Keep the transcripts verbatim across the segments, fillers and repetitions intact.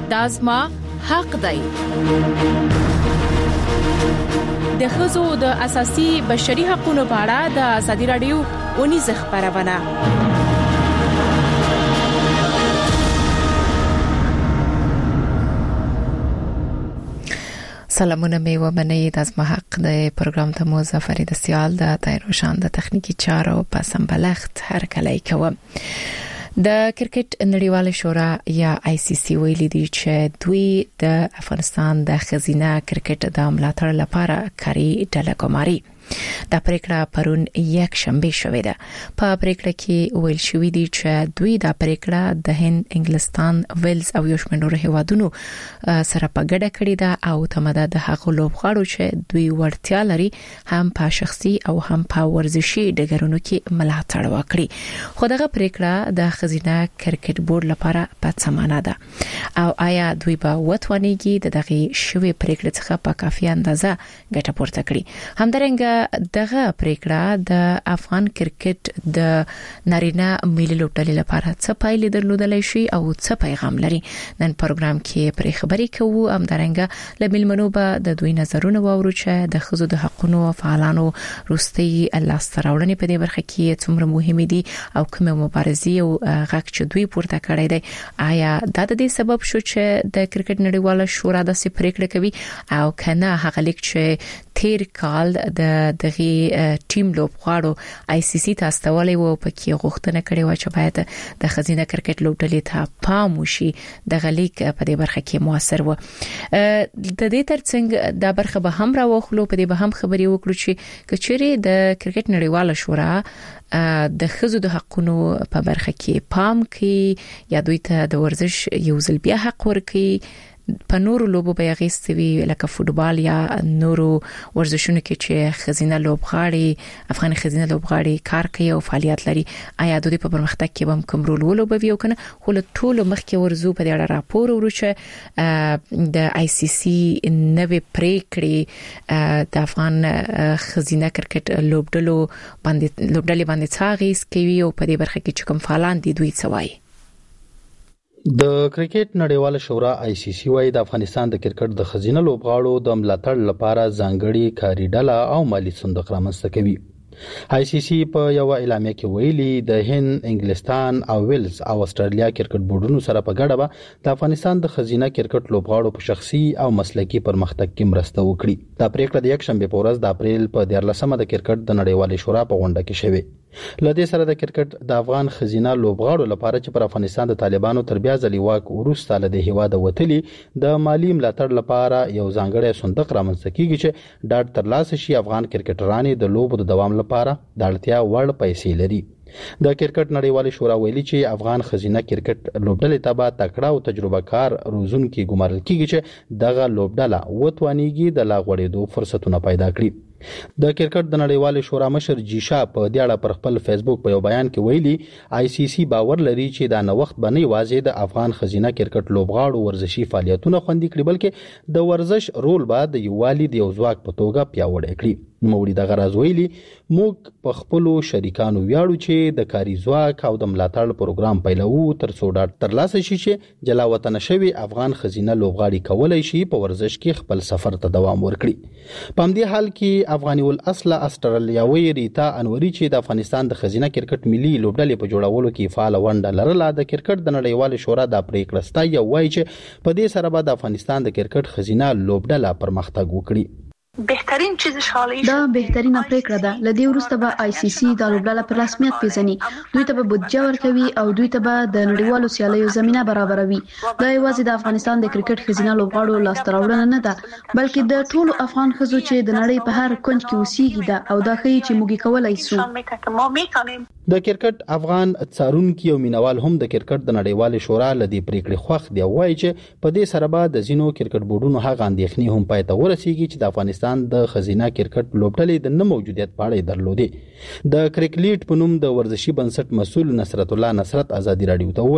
دا زما حق دی. د ښځو د اساسي بشري حقوقو په اړه د ازادي رادیو ونیزه خبرونه. سلامونه می و منی د از محق د پروګرام ته مو ظفر د سیال د تایروشان د تخنیکی چارو په سمبلخت هر کله کوم. د کرکټ نړیواله شورا یا آی سی سی ویلي دی چې دوی د افغانستان د خزینه کرکټ د ملاتړ لپاره کاری ډله ګماري. دا پریکړه پرون یک شنبه شوې ده. په پریکړه کې ویل شوې دي چې دوی دا پریکړه د هند، انګلستان، ویلز او یو شمېر نور هیوادونو سره په ګډه کړې ده او تماده د هغو لوبغاړو چې دوی ورتیا لري هم په شخصي او هم په ورزشي ډګرونو کې ملاتړ وکړي. خو دغه پریکړه د خزینه کرکټ بورډ لپاره په سمانه ده او آیا دوی به وټونیږي د دغه شوې پریکړې څخه په کافي اندازه ګټه پورته کړي. همدارنګه دغه پریکړه د افغان کرکټ د نارینه ملي لوبډلې لپاره څه پایلې درلودلای شي او څه پیغام لري. نن پروګرام کې پرې خبرې کوو. همدارنګه لمل منوبه د دوی نظرونه واورو چې د خزو د حقوقو فعالانو روستي الله ستراوړنې په دې برخه کې څومره مهمه دي او کومه مبارزه او غږ چې دوی پورته کړی دی آیا دا د دې سبب شو چې د کرکټ نړیواله شورا د پریکړه کوي او کنه هغه لیک چې تیر کال د دغه ټیم لوبغاړو آی سی سی ته استولې وو په کې غوښتنه کړې و چې باید د خزینه کرکټ لوبډلې ته پام وشي. د غلیک په دې برخه کې موثر و. د دې ترڅنګ د برخه به هم راوخلو په دې به هم خبري وکړو چې کچېری د کرکټ نړیواله شورا د خزو د حقوقو په برخه کې پام کوي یا دوی ته د ورزش یو ځل بیا حق ورکړي. په نورو لوبو به غیستوي لکه فوتبال یا نورو ورزشونو کې چې خزینه لوبغاړي افغان خزینه لوبغاړي کار کوي او فعالیت لري. آیا دوی په پرمختګ کې هم کوم رول ولوبوي او کنه خو له ټولو مخکې ورزو په دې اړه راپور ورچه د آی سی سی نوې پریکړې د افغان خزینه کرکټ لوبډلو باندې لوبډلې باندې څاغیس کوي او په دې برخه کې چې کوم فعالان دي دوی څه وایي. د کرکټ نړیواله شورا آی سی سی وايي د افغانستان د کرکټ د خزینه لوبغاړو د ملاتړ لپاره ځانګړي کاري ډله او مالی صندوق رامنځته کوي. آی سی سی په یو اعلامیه کې ویلي د هند، انګلستان او ویلز او استرالیا کرکټ بورډونو سره په ګډه به د افغانستان د خزینه کرکټ لوبغاړو په شخصي او مسلکي پرمختګ کې مرسته وکړي. دا پریکړه د یک شنبه په ورځ د اپریل په دیارلسمه د کرکټ د نړیوالې شورا په غونډه کې شوه. لدې سره د کرکټ د افغان خزینه لوبغاړو لپاره چې پر افغانستان د طالبانو تر بیا ځلې واک وروسته له هیواده وتلي د مالی ملاتړ لپاره یو ځانګړی صندوق رامنځته کیږي چې ډاډ ترلاسه شي افغان کرکټرانو د لوبو د دوام لپاره د اړتیا وړ پیسې لري. د کرکټ نړیوالې شورا ویلي چې افغان خزینه کرکټ لوبډلې تبع تکړه او تجربه کار روزونکي ګمارل کیږي چې دغه لوبډله وټوانیږي د لاغوړېدو فرصتونه پیدا کړي. د کرکټ د نړیوالې شورا مشر جیشا په دې اړه پر خپل فیسبوک په یو بیان کې ویلي آی سی سی باور لري چې دا نو وخت باندې واځي د افغان خزینه کرکټ لوبغاړو ورزشي فعالیتونه خوندي کړي بلکې د ورزش رول بعد د یو والد یو ځواک په توګه پیاوړی کړي. نوموړي د غرض ویلي موږ په خپل شریکانو ویاړو چې د کاري ځواک او د ملاتړ پروګرام پیلوو تر څو ډاډ ترلاسه شي چې جلا وطن شوی افغان خزینه لوبغاړي کولای شي په ورزش کې خپل سفر ته دوام ورکړي. په همدې حال کې افغاني الاصل استرالیاوي ریتا انوري چې د افغانستان د خزینه کرکټ ملي لوبډلې په جوړولو کې فعال ونډه لرله د کرکټ د نړیوالې شورا د پریکړه ستایي وایي چې په دې سره به د افغانستان د کرکټ خزینه لوبډله پرمختګ وکړي. بهترین چیز شالي دا بهترینه پریکړه ده. لدې وروسته به آی سی سی د لوبډله په رسمیت پیژني. دوی ته به بودجه ورکوي او دوی ته به د نړیوالو سیالیو زمينه برابروي. دا یوازې د افغانستان د کرکټ خزینه لوبغاړو لاسته راوړنه نه ده بلکې د ټولو افغان خزو چې د نړۍ په هر کونج کې اوسېږي ده او دا ښيي چې موږ کولای شو. د کرکټ افغان څارونکي او مینوال هم د کرکټ د نړیوالې شورا لدې پریکړې خوښ دی وایي چې په دې سره به د زینو کرکټ بورډونو هغه اندېښنې هم پای ته ورسیږي چې د افغانستان د خزینه کرکټ لوبډلې د نه موجودیت په اړه درلودي. د کرکټ په نوم د ورزشي بنسټ مسؤل نصرت الله نصرت ازادي رادیو ته ویل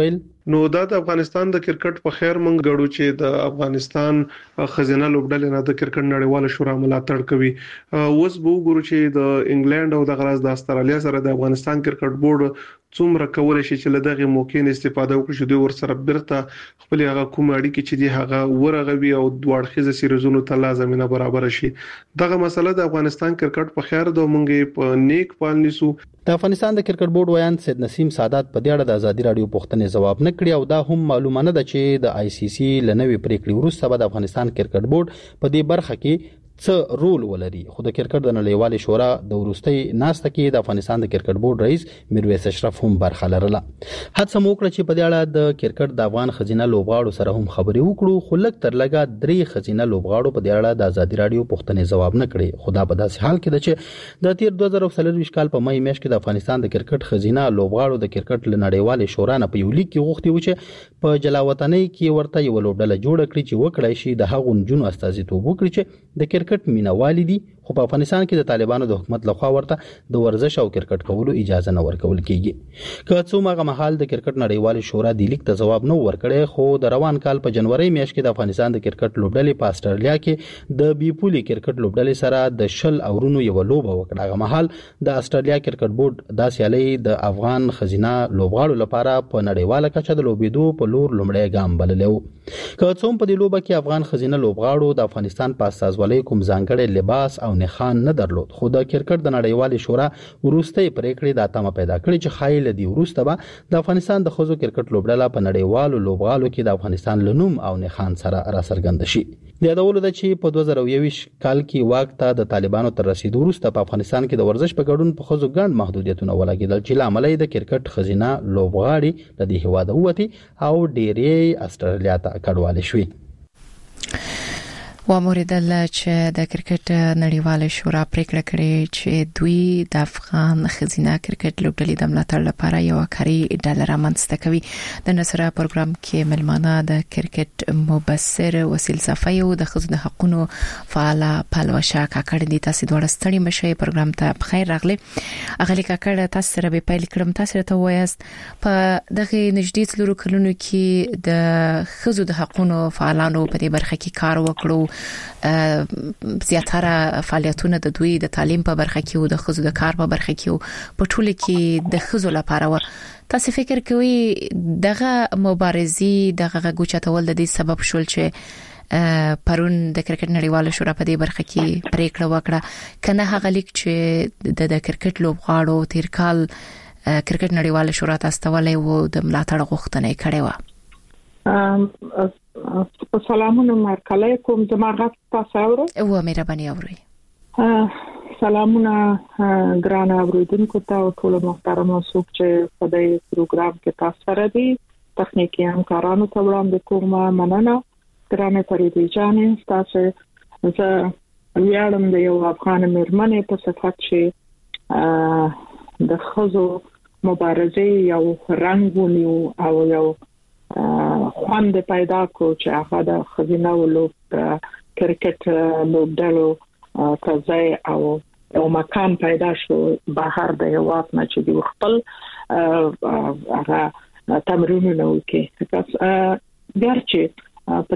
نو دا د افغانستان د کرکټ په خیر مونږ غړو چې د افغانستان خزینه لوبډلې نه د کرکټ نړیواله شورا ملاتړ کوي. اوس به وګورو چې د انګلند او د غراز د استرالیا سره د افغانستان کرکټ بورډ څومره کولای شي چې له دغه موقع نه استفاده وکړي چې دوی ورسره برته خپل هغه کوم اړیکې چې دی هغه ورغوي او دواړخیزه سیریزونو ته لازمینه برابر شي. دغه مسله د افغانستان کرکټ په خیر د مونږ په نیک پالنیسو. د افغانستان د کرکټ بورډ ویان سید نسیم سادات په دې اړه د ازادي رادیو پوښتنې جواب نه کړی او دا هم معلومه نه ده چې د آی سی سی لنوي پریکړې وروسته به د افغانستان کرکټ بورډ په دې برخه کې څه رول ولري. خو د کرکټ د نړیوال شورا د ورستۍ ناسته کې د افغانستان د کرکټ بورډ رئیس میرویس اشرف هم برخه لرله. هڅه موکړه چې په دې اړه د کرکټ د افغان خزینه لوبغاړو سره هم خبرې وکړو، خو لږ تر لږه درې خزینه لوبغاړو په دې اړه د ازادي رادیو پوښتنې جواب نه کړي. خو دا په داسې حال کې ده چې د تیر دوه زره څلور کال په مې میاشت کې د افغانستان د کرکټ خزینه لوبغاړو د کرکټ ل نړیوال شورا نه په یو لیک کې غوښتي و چې په جلاوطنۍ کې ورته یو لوبډله جوړ کړي چې وکړای شي د هغو نجونو استازیتوب وکړي چې د کرکټ مینوالي دي، خو په افغانستان کې د طالبانو د حکومت لخوا ورته د ورزش او کرکټ کولو اجازه نه ورکول کیږي. که څو مغه محل د کرکټ نړیوال شورا د لیک ته جواب نه ورکړي، خو د روان کال په جنوري میاشت کې د افغانستان د کرکټ لوبډلې په استرالیا کې د بیپولي کرکټ لوبډلې سره د شل اورونو یو لوبه وکړه. هغه محل د استرالیا کرکټ بورډ د سیالي د افغان خزینه لوبغاړو لپاره په نړیواله کچه د لوبېدو په لور لومړی ګام بللو. که څوم په دې لوبه کې افغان خزینه لوبغاړو د افغانستان په استازولۍ کوم ځانګړی لباس او نخان نه درلود، خو د کرکټ د نړیوال شورا وروستۍ پریکړې د اتمه پیدا کړې چې خایل دی وروسته به د افغانستان د خزو کرکټ لوبډله په نړیوالو لوبغالو کې د افغانستان لنوم او نخان سره را څرګند شي. د یادولو ده چې په دوه زره یو کال کې واک ته د طالبانو تر رسیدو وروسته په افغانستان کې د ورزش په ګډون په خزو ګڼ محدودیتونه ولګیدل چې لامل یې د کرکټ خزینه لوبغاړي د دې هواده وتی او ډېری استرالیا ته کډوال شوي. واموریدل چې د کرکټ نړیوال شورا پریکړه کړې چې دوی د افغان خزینه کرکټ لوبډلې د ملاتړ لپاره یو کاري ډالر رامنځته کوي. د نصره پروګرام کې ملمانه د کرکټ مبصر وسیل صفای او د خزو د حقوقو فعال پلوشه کاکړ دي. تاسو دوه ستړي مشه پروګرام ته بخیر راغلي. اغلی کاکړ تاسو سره به پیل کړم. تاسو ته وایست په دغه نږدې څلورو کلونو کې د خزو د حقوقو فعالانو په دې برخه کې کار وکړو. زیاتره فعالیتونه د دوی د تعلیم په برخه کې او د خزو د کار په برخه کې او په ټوله کې د خزو لپاره و. تاسو فکر کوئ دغه مبارزې دغه غوچاتول د دې سبب شول چې پرون د کرکټ نړیوال شورا په دې برخه کې پریکړه وکړه کنه هغه لیک چې د کرکټ لوبغاړو تیر کال کرکټ نړیوال شورا ته استولې وو د ملاتړ غوښتنه کړې و؟ ام سلامونه مرکله کوم زماغت تاسو اورئ او مهرباني اورئ. سلامونه ګران اوریدونکو ته او ټول محترم اوسوک چې په دې پروګرام کې تاسو سره دي. تخنیکی همکارانو ته وړاندې کوم مننه. ګران پریدي جان تاسو زه ویاړم د یو افغان مېرمنې په صفت چې د خزو مبارزې یو رنګ ونیو او یو خوند پیدا کو چې هغه د خزینه لوب کرکټ لوبډلو تازه او یو مکان پیدا شو بهر د یوات نه چې دی خپل هغه تمرینونه وکړي. تاسو ګرځي په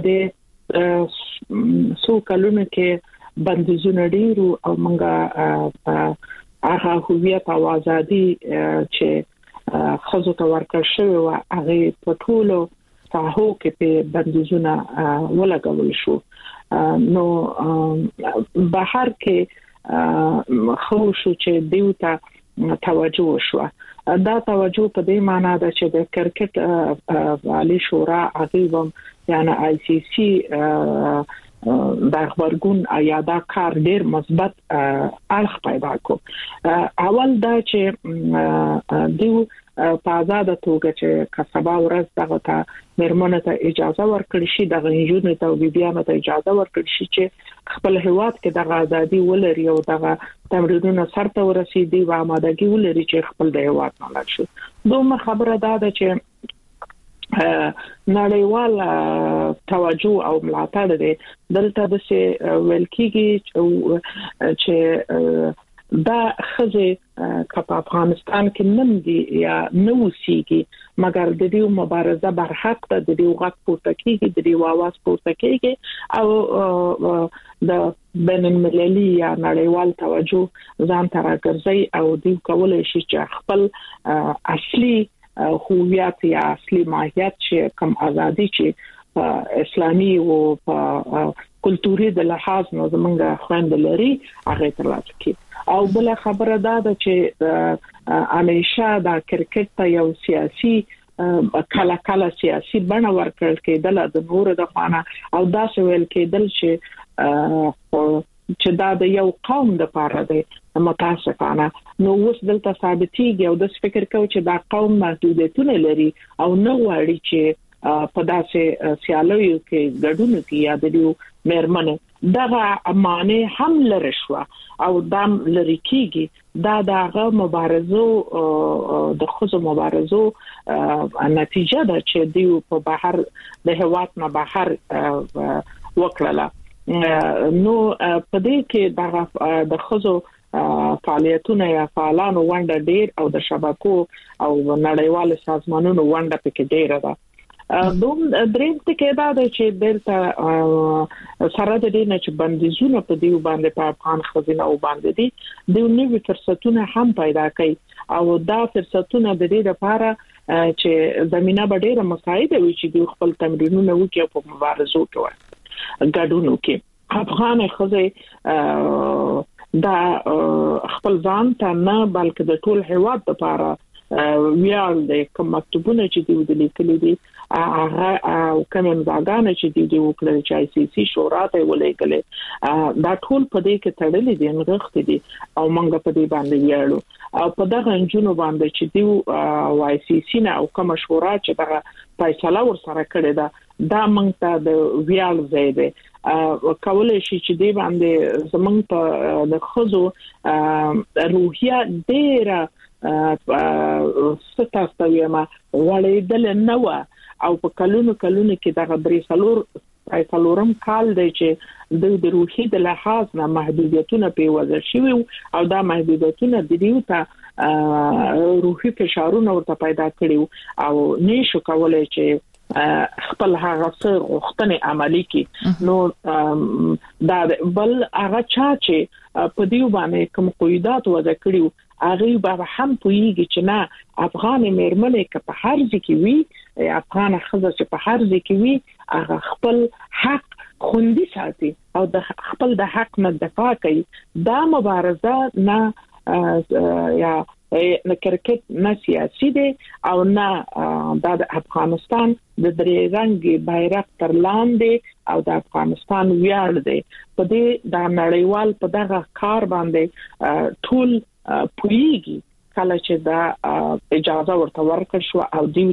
دې سو کلونه کې بندیزونه ډیرو او منګه هغه هویت او ازادي چې خزو ته ورکړل شوی و هغه په ټولو ساحو کې په بندیزونه ولګول شو. نو بهر کې خو شو چې دیوته توجه شو. دا توجه په دې معنی ده چې د کرکټ عالی شورا هغه یعنی آی سی سی د خبرګون یا دا کار ډیر مثبت اړخ پیدا کو. اول دا چې دیو په آزاد توګه چې کسبا ورځ دغه ته مرمنه ته اجازه ورکړي شي دغه نجونې ته او بیبيانو ته اجازه ورکړي شي چې خپل هیواد کې دغه ازادي ولري او دغه تمرینونه سرته ورسېدي او آمادګي ولري چې خپل د هیواد نه لاړ شي. دومره خبره ده چې نړیوال توجه او ملاتړ دی دلته د څه ویل کېږي چې دا خزه کپ افغانستان کې نن دی یا نو سیږي مګر د دې مبارزه برحق ته د دې وخت پورته کیږي د دې واواز پورته کیږي او د بین المللي یا نړیوال توجه ځان ته راګرځي او دوی کولای شي چې خپل اصلي هویت یا اصلي ماهیت چې کوم ازادي چې اسلامي او کلتوري د لحاظ نو زمونږ خويند لري هغه ترلاسه کړي او بل خبره ده چې همیشه د کرکټ ته یو سیاسي کله کله سیاسي بڼه ورکړل کېدل د نور د خانه او دا څه ویل کېدل چې چې دا د یو قوم د پاره دی متاسفانه نو اوس دلته ثابتېږي او د فکر کوي چې دا قوم محدودیتونه لري او نه غواړي چې په داسې سیالیو کې ګډون کوي یا د دې مېرمنه دا معنی هم لري شو او دا لري کېږي دا دغه مبارزو د خصوص مبارزو نتیجه ده چې دوی په بهر د هوات نه بهر وکړه نو په دې کې د خزو فعالیتونه یا فعالانو ونده ډیر او د شبکو او نړیوال سازمانونو ونده پکې ډیره ده دوم دریم ټکی دا چې دلته سره د دې نه چې بندیزونه په دیو باندې په افغان خزینه او باندې دي د نوې فرصتونه هم پیدا کوي او دا فرصتونه د دې لپاره چې زمينه به ډیره مساعده وي چې دوی خپل تمرینونه وکړي په مبارزو کې ګډون وکړي افغان خزه دا خپل ځان ته نه بلکې د ټول هیواد لپاره ویال د کوم مکتوبونه چې دوی د لیکلي دي هغه او کوم ځاګانې چې دوی د وکړل چې آی سی سی شورا ته ولېګلې دا ټول په دې کې تړلې دي نغښت دي او موږ په دې باندې ویاړو او په دغه انجونو باندې چې دوی آی سی سی نه او کوم شورا چې دغه فیصله ورسره کړې ده دا موږ ته د ویاړ ځای دی کولای شي چې دی باندې زمونږ په د خزو روحیه ډیره ستاسو ما وړېدل نه و او په کلونو کلونو کې د غبري سلور فیصلورم کال دی چې د روحي د لحاظ نه محدودیتونه په وزر شوی او دا محدودیتونه د دیو ته روحي فشارونه ورته پیدا کړیو او نشو کولای چې خپل هغه څه غوښتنې عملي کړي نو دا بل هغه چا چې په دیو باندې کوم قیودات وضع کړیو هغه به هم پویږي چې نه افغان مېرمنې که په هر ځای کې وي افغان خزه چې په هر ځای کې وي هغه خپل حق خوندي ساتي او د خپل د حق نه دفاع کوي دا مبارزه نه یا نه کرکټ نه سیاسي دي او نه د افغانستان د درې رنګي بیرغ تر لاندې او د افغانستان ویاړ دی په دې د نړیوال په دغه کار باندې ټول پویږي کله چې دا اجازه ورته ورکړ شو او دوی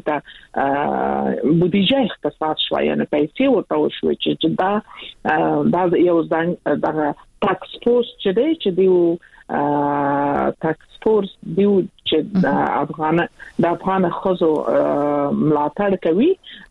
ته بودیجه اختصاص شو یعنی پیسې ورته شو چې دا دا یو ځان دغه ټاکس فورس چې دی چې دیو ټاکس فورس دیو چې د افغان د افغان خزو ملاتړ کوي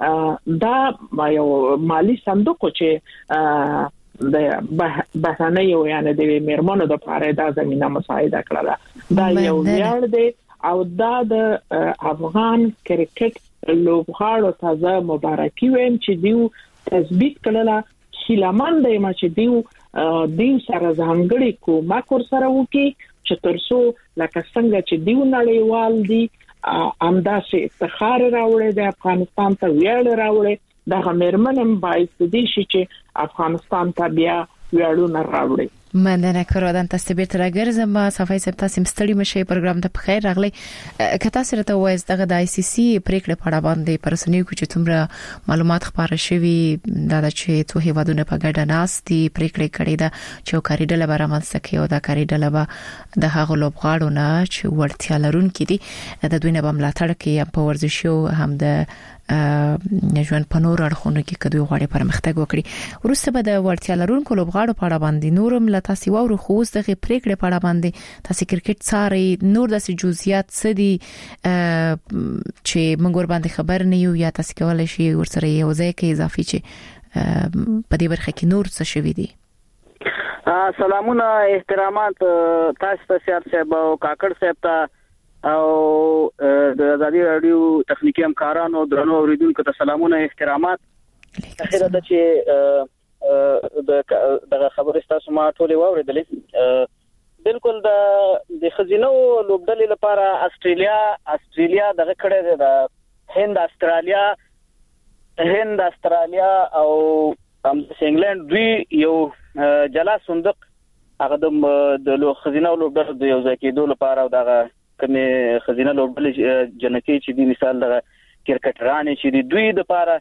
دا یو مالی صندوق چې د بهرنۍ یعنی د میرمنو د لپاره دا زمينه مساعده کړله دا یو ویاړ دی او دا د افغان کرکټ لوبغاړو ته مبارکي وایم چې دیو تثبیت کړله خلامند دی ما چې دیو دیو سره ځانګړي کومک ور سره وکي چې ترڅو لکه څنګه چې دیو نړیوال دي امداسه افتخار راوړي د افغانستان ته ویاړ راوړي دا مېرمنم باعث دي چې افغانستان ته بیا ویاړونه راوړي مننه کورادن تاسو به تر ګرځم صفای سپ تاسو مستړي مشه پروګرام ته بخیر راغلی کته سره ته وایي دغه د آی سی سی پریکړه په اړه باندې پرسنیو چې تمره معلومات خبره شوي دا چې څو هیوادونه په ګډه ناس دي پریکړه کړې ده چې کاریډل برابر سکه او دا کاریډل به د هغه لوبغاړو نه چې ورتیا لرونکي دي د دوی نه بملاتړ کې په ورزشو هم د نجوان پنور اړخونه کې کډوي غواړي پرمختګ وکړي ورسته به د ورتیا لرونکو لوبغاړو په اړه باندې نورم تاسو وورو خو اوس دغه پریکړه په اړه باندې تاسو کرکټ ساري نور د جزئیات سدي چې موږ ور باندې خبر نه یو یا تاسو کولای شئ ورسره یو ځای کې اضافي چې په دې برخه کې نور څه شوي دي سلامونه احترامات تاسو ته سیار صاحب او کاکړ صاحب ته او د ازادي رادیو تخنیکی همکارانو درنو اوریدونکو ته سلامونه احترامات. اخیرا د چې د خبرې تاسو ما ټولې واوریدلې بالکل د د خزینو لوبډلې لپاره استرالیا استرالیا دغه کړه د هند استرالیا هند استرالیا او هم انګلند دوی یو جلا صندوق هغه د لو خزینو لوبډلې د یو ځای کېدو لپاره او دغه کومه خزینه لوبډلې جنکی چې دی مثال د کرکټران چې دی دوی د لپاره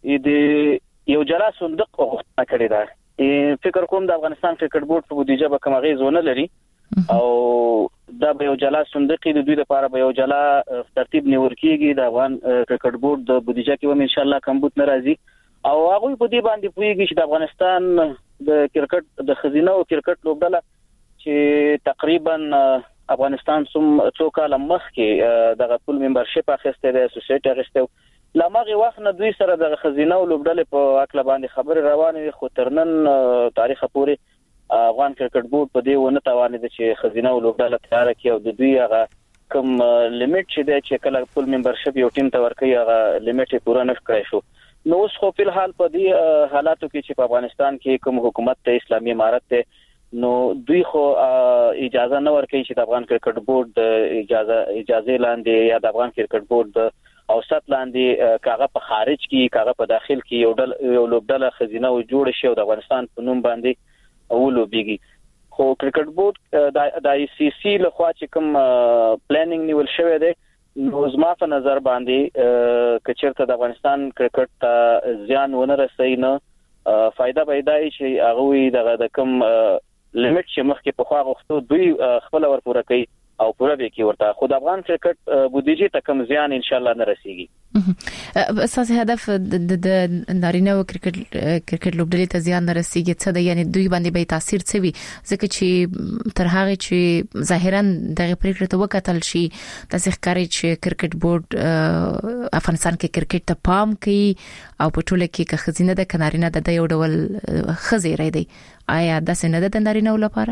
د یو جلا صندوق غوښتنه کړې ده. فکر کوم د افغانستان کرکټ بورډ په بودیجه به کومه غیزونه لري او دا به یو جلا صندوق د دوی لپاره به یو جلا ترتیب نیول کیږي. د افغان کرکټ بورډ د بودیجه کې هم ان شاء الله کمبود ناراضي او هغه په دې باندې پویږي چې د افغانستان د کرکټ د خزینه او کرکټ لوبډله چې تقریبا افغانستان سم څو کال مخکې دغه ټول ممبرشپ اخیسته د اسوسییټ اخیسته لمغه وخت نه دوی سره د خزینه او لوبډلې په اکل باندې خبر روانه خو ترنن تاریخ پورې افغان کرکټ بورډ په دې ونه توانید چې خزینه او لوبډله تیار کړي او د دوی هغه کوم لیمټ چې د چې کله ټول ممبرشپ یو ټیم ته ورکړي هغه لیمټ پوره نه کړی شو. نو اوس خو په حال په دې حالاتو کې چې په افغانستان کې کوم حکومت ته اسلامي امارت ته نو دوی خو اجازه نه ورکوي چې د افغان کرکټ بورډ اجازه اجازه لاندې یا د افغان کرکټ بورډ اوسط لاندې کاغه په خارج کې کاغه په داخل کې یو ډل یو لوبډله خزینه او جوړ شي او د افغانستان په نوم باندې اولوبېږي. خو کرکټ بورډ د آی سی سی له خوا چې کوم پلانینګ نیول شوی دی نو زما په نظر باندې کچرته د افغانستان کرکټ ته زیان ونه رسي نه فائدہ پیدا شي هغه د کوم لیمټ چې مخکې په خوا غوښتو دوی خپل ور پوره کوي او پوره به کی ورته خود افغان کرکټ بودیجه ته کم زیان ان شاء الله نه رسیږي. اساس هدف د نارینه او کرکټ کرکټ لوبډلې ته زیان نه رسیږي څه د یعنی دوی باندې به تاثیر څه وي ځکه چې تر هغه چې ظاهرا دغه پریکړه ته وکتل شي د ښکاری چې کرکټ بورډ افغانستان کې کرکټ ته پام کوي او په ټوله کې که خزینه د کنارینه د یو ډول خزیره دی آیا د سند د نارینه لپاره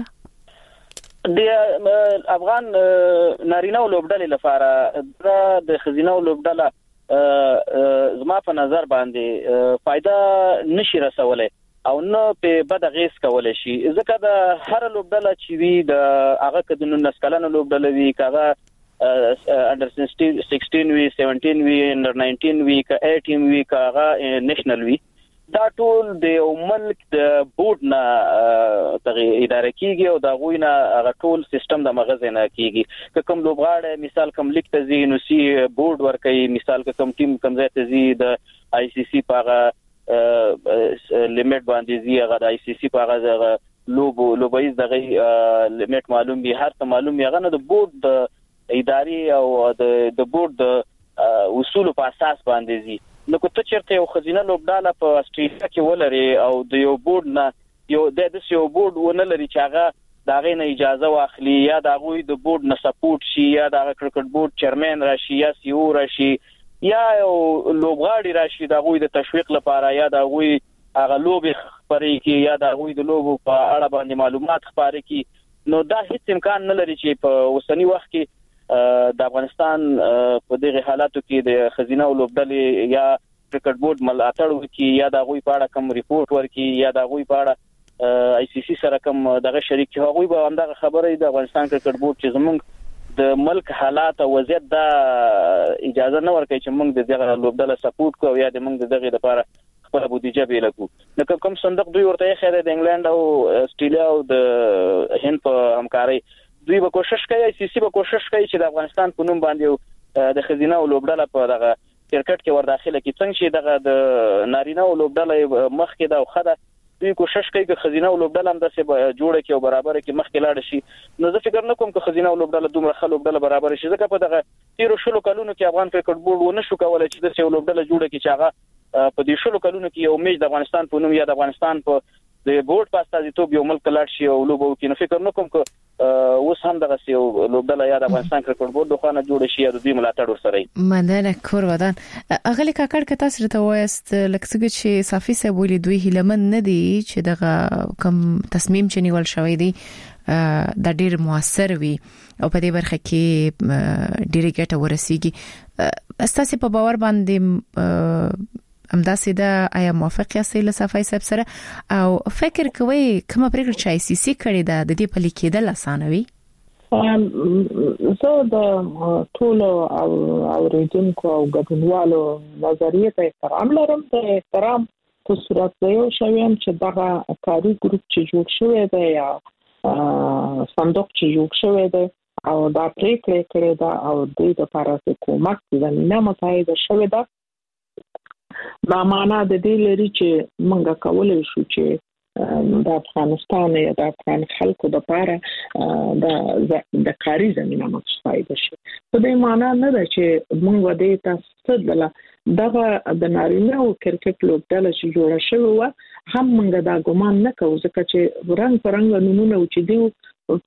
د افغان نارینه لوبډلې لپاره د خزینه لوبډله زما په نظر باندې فائدہ نشي رسولای او نه په بد غیس کولای شي ځکه د هر لوبډله چې وی د هغه کډونو نسکلن لوبډله وی کاغه انډر سixteen وی seventeen وی انډر nineteen وی کا eighteen وی کاغه نېشنل وی دا ټول د یو ملک د بورډ نه اداره کیږي او دا غوینه هغه ټول سیستم د مغزه نه کیږي کوم لوبغاړي مثال کوم لیک ته زی نو سی بورډ ورکړي مثال کوم ټیم کوم ځای ته زی د آی سی سی پاغه لیمټ باندې زی هغه د آی سی سی پاغه لوبو لوبایز دغه لیمټ معلوم به هر ته معلوم یغه نه د بورډ د اداري او د بورډ د اصول په اساس باندې زی نو کو ته چیرته یو خزینه لوبډاله په استرالیا کې ولري او د یو بورډ نه یو د دې یو بورډ ونه لري چې هغه دا غي نه اجازه واخلي یا دا غوي د بورډ نه سپورټ شي یا دا کرکټ بورډ چیرمن راشي یا سی او راشي یا یو لوبغاړي راشي دا غوي د تشویق لپاره یا دا غوي هغه لوب خبرې کې یا دا غوي د لوب په اړه باندې معلومات خبرې کې نو دا هیڅ امکان نه لري چې په اوسنی وخت کې د افغانستان په دغه حالاتو کې د خزینه لوبډلې یا کرکټ بورډ ملاتړ وکي یا د غوي په اړه کوم ریپورت ورکي یا د غوي په اړه آی سی سی سره کوم دغه شریک چې غوي به هم دغه خبره د افغانستان کرکټ بورډ چې زمونږ د ملک حالات او وضعیت دا اجازه نه ورکوي چې موږ د دغه لوبډله سپورټ کوو یا د موږ دغه لپاره خپل بودیجه به لګو نو کوم صندوق دوی ورته خیره د انګلند او استرالیا او د هند په همکاري دوی به کوشش کوي آی سی سی به کوشش کوي چې د افغانستان په نوم باندې د خزینه او لوبډله په دغه کرکټ کې ور داخله کی څنګه چې دغه د نارینه او لوبډله مخ کې دا خده دوی کوشش کوي چې خزینه او لوبډله هم داسې جوړه کې او برابر کې مخ کې لاړ شي نو زه فکر نه کوم چې خزینه او لوبډله دومره خلک لوبډله برابر شي ځکه په دغه تیرو شلو کلونو کې افغان کرکټ بورډ ونه شو کولای چې د یو لوبډله جوړه کې چې هغه په دې شلو کلونو کې یو میچ د افغانستان په نوم یا د افغانستان په د بورډ په استازیتوب یو ملک لاړ شي او لوبو کې نو فکر نه کوم چې اوس هم دغه یو لوبډله یا د افغانستان کرکټ بورډ د خانه جوړ شي یا د دې ملاتړ ورسره مننه کور ودان اغلی کاکړ که تاسو ته وایست لکه چې صافي صاحب ویلي دوی هیلمن نه دي چې دغه کم تصمیم چې نیول شوی دی د ډیر موثر وي او په دې برخه کې ډیره ګټه ورسیږي. استاسې په باور باندې امداسې دا آیا موافق یاستئ له صفای صاحب سره او فکر کوئ کومه پریکړه چې آی سی سی کړې ده د دې په لیکېدل اسانوي؟ زه د ټولو او اوریدونکو او ګډونوالو نظریې ته احترام لرم. د احترام په صورت دی یو شویم چې دغه کاري ګروپ چې جوړ شوی دی یا صندوق چې جوړ شوی دی او دا پریکړه کړې ده او د دې لپاره حکومت زمينه متحده شوې ده، دا معنا د دې لري چې موږ کولای شو چې د افغانستان یا د افغان خلکو لپاره د د کاري زمينه متحده شي. په دې معنا نه ده چې موږ د تاسو دله دغه د نارینه او کرکټ لوبډله چې جوړه شوې و هم موږ دا ګومان نه کوو ځکه چې رنګ پرنګ نمونه و چې دی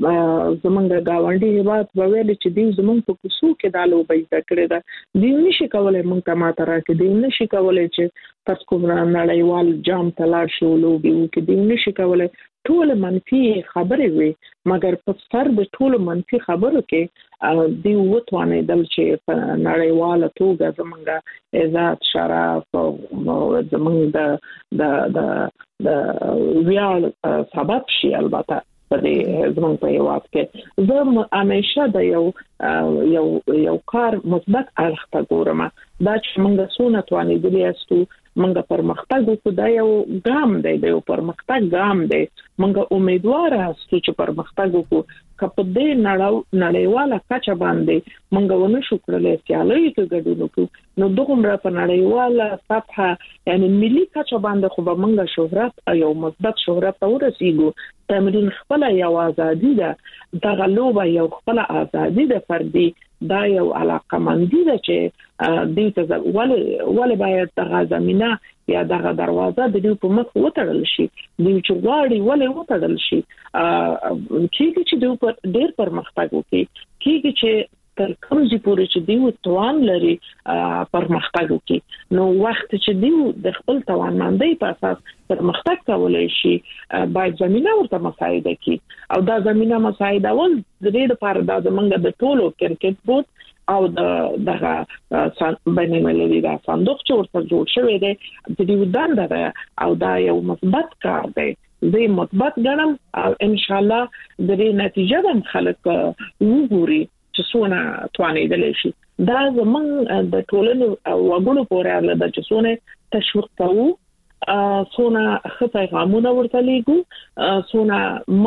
زمونږ گاونډي هیواد په ویل چې دی زمونږ په کوڅو کې د لوبې زده کړې ده، دی نشي کولای موږ ته ماته راکړي، دی نشي کولای چې تاسو کوم نړیوال جام ته لاړ شو لوبې وکړي، دی نشي کولای. ټول منفي خبرې وي مګر په سر د ټول منفي خبرو کې دی وټوانېدل چې په نړیواله توګه زمونږ عزت شرف او زمونږ د د د ویاړ سبب شي. البته په دې زمونږ په هیواد کې زه همیشه د یو یو یو کار مثبت اړخ ته ګورم، دا چې موږ څونه توانېدلی یاستو موږ پرمختګ وکړو، دا یو ګام دی، دا یو پرمختګ ګام دی. موږ امیدوار یاستو چې پرمختګ وکړو. که په دې نړیواله کچه باندې موږ ونه شو کړلی سیالۍ کې ګډون وکړو نو دومره په نړیواله سطحه یعنی ملي کچه باندې خو به موږ شهرت یو مثبت شهرت ته ورسیږو. تمرین خپل یو ازادي ده، دغه لوبه یو خپل ازادي ده فردي، دا یو علاقمندي ده چې دې ته ولې ولې باید دغه زمينه یا دغه دروازه د دې په مخ وتړل شي، د چوغاړي ولې وتړل شي کیږي چې دوی په ډېر پرمختګ وکړي، کیږي چې تر کوم ځای پورې چې دوی توان لري پرمختګ وکړي. نو وخت چې دوی د خپل توانمندۍ په اساس پرمختګ کولای شي باید زمينه ورته مساعده کړي او دا زمينه مساعده ول د دې لپاره د زمونږ د ټولو کرکټ بورډ او د دغه بین المللي د صندوق چې ورته جوړ شوی دی د دې دنده ده او دا یو مثبت کار دی. زه مثبت ګڼم او ان شاء الله د دې نتیجه هم خلک وګوري چې څونه توانېدلی شي. دا زمونږ د ټولنې وګړو پورې اړه ده چې څونه تشویق کوو، څونه ښه پیغامونه ورته لیږو، څونه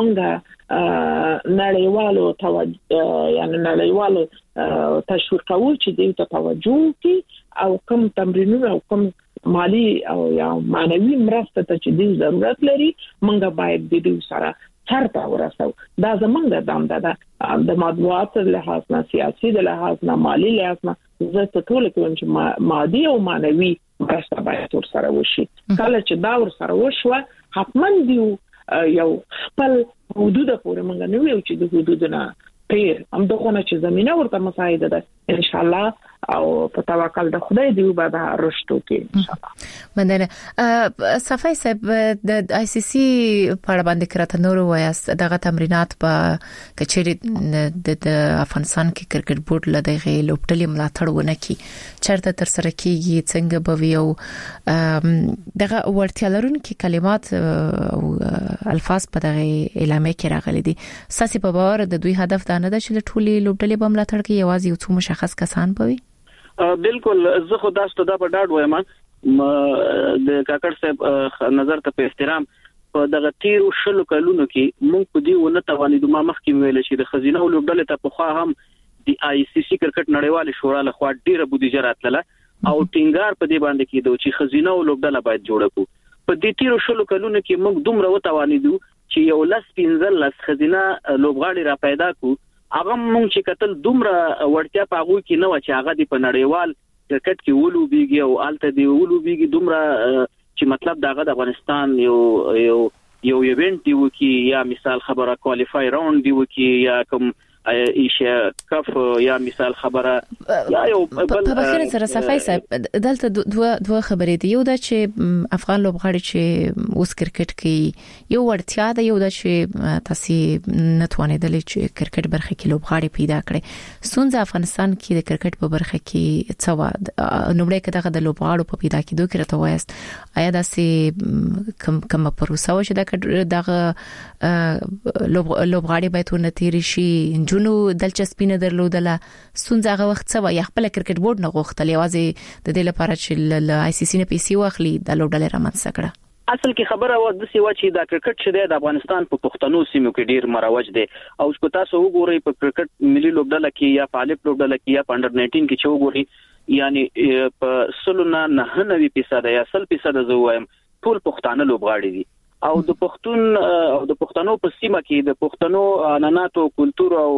موږ نړیوالو توجه یعنی نړیوالو تشویق کوو چې دوی ته توجه وکړي او کوم تمرینونه او کوم مالی او یا معنوي مرسته ته چې دوی ضرورت لري موږ باید د دوی سره چرته ورسو. دا زمونږ دنده ده د مطبوعات له لحاظ نه، سیاسي د لحاظ نه، مالی لحاظ نه، زه ته ټول کوم چې مادي او معنوي مرسته باید ور سره وشي. کله چې دا ور سره وشوه حتما دی یو خپل حدود پورې موږ نه ویو چې د حدودنا پیر هم دغه چې زمينه ورته مساعده ده ان شاء الله او په توکل د خدای دی به رښتو کې ان شاء الله. مننه. صفای صاحب د آی سی سی په اړه باندې کړه نور وایست دغه تمرینات په کچېری د افغانستان کې کرکټ بورډ لدغه لوبډلې ملاتړ ونه کی چرته تر سره کیږي څنګه به ویو دغه ورتیا لرونکي کلمات او الفاظ په دغه اعلامیه کې راغلي دي. ساسي په باور د دوی هدف دا نه ده چې ټولي لوبډلې به ملاتړ کوي، یوازې یو څو مشخص کسان به وي. بالکل زه خو داسته دا په ډاډ وایم د کاکړ صاحب نظر ته په احترام په دغه تیرو شلو کلونو کې مونږ په دې ونه توانېدو ما مخکې ویل شي د خزینه او لوبډلې ته په خوا هم د آی سی سی کرکټ نړیوال شورا له خوا ډیره بودیجه راتله او ټینګار په دې باندې کېدو چې خزینه او لوبډله باید جوړه کو. په دې تیرو شلو کلونو کې مونږ دومره وتوانېدو چې یو لس پنځل لس خزینه لوبغاړي را پیدا کو. هغه مونږ چې کتل دومره ورتیا پاغو کې نه و چې هغه د په نړیوال کرکټ کې ولو بیږي او الته دی ولو بیږي دومره چې مطلب دغه د افغانستان یو یو یو ایونت دی وکي یا مثال خبره کوالیفای راوند دی وکي یا کوم ایشه کف یا مثال خبره یا یو په بخیر سره صفای صاحب دلته دوه دوه خبرې دي. یو دا چې افغان لوبغاړي چې اوس کرکټ کې یو ورتیا ده، یو دا چې تاسو نتوانیدل چې کرکټ برخه کې لوبغاړي پیدا کړي. سونځ افغانستان کې د کرکټ په برخه کې څه و نومړی کده د لوبغاړو په پیدا کېدو کې راته وایست آیا داسې کم کم پروسه و چې دا لوبغاړي باید ونتیری شي جنو دلچسپي نه درلودله سونځ هغه وخت څه وای خپل کرکټ بورډ نه غوښتل یوازې د دې لپاره چې ل آی سی سی نه پیسې واخلي د لوبډلې رامنځته کړه. اصل کې خبره و د سی و چې دا کرکټ چې د افغانستان په پښتنو سیمو کې ډیر مروج دی او چې تاسو وګورئ په کرکټ ملي لوبډله کې یا په الف لوبډله کې یا په انډر ناینټین کې چې وګورئ یعنی په سلونه نه نوي فیصد یا سل فیصد زویم ټول پښتانه لوبغاړي دي او د پښتون او د پښتنو په سیمه کې د پښتنو عنعناتو کلچر او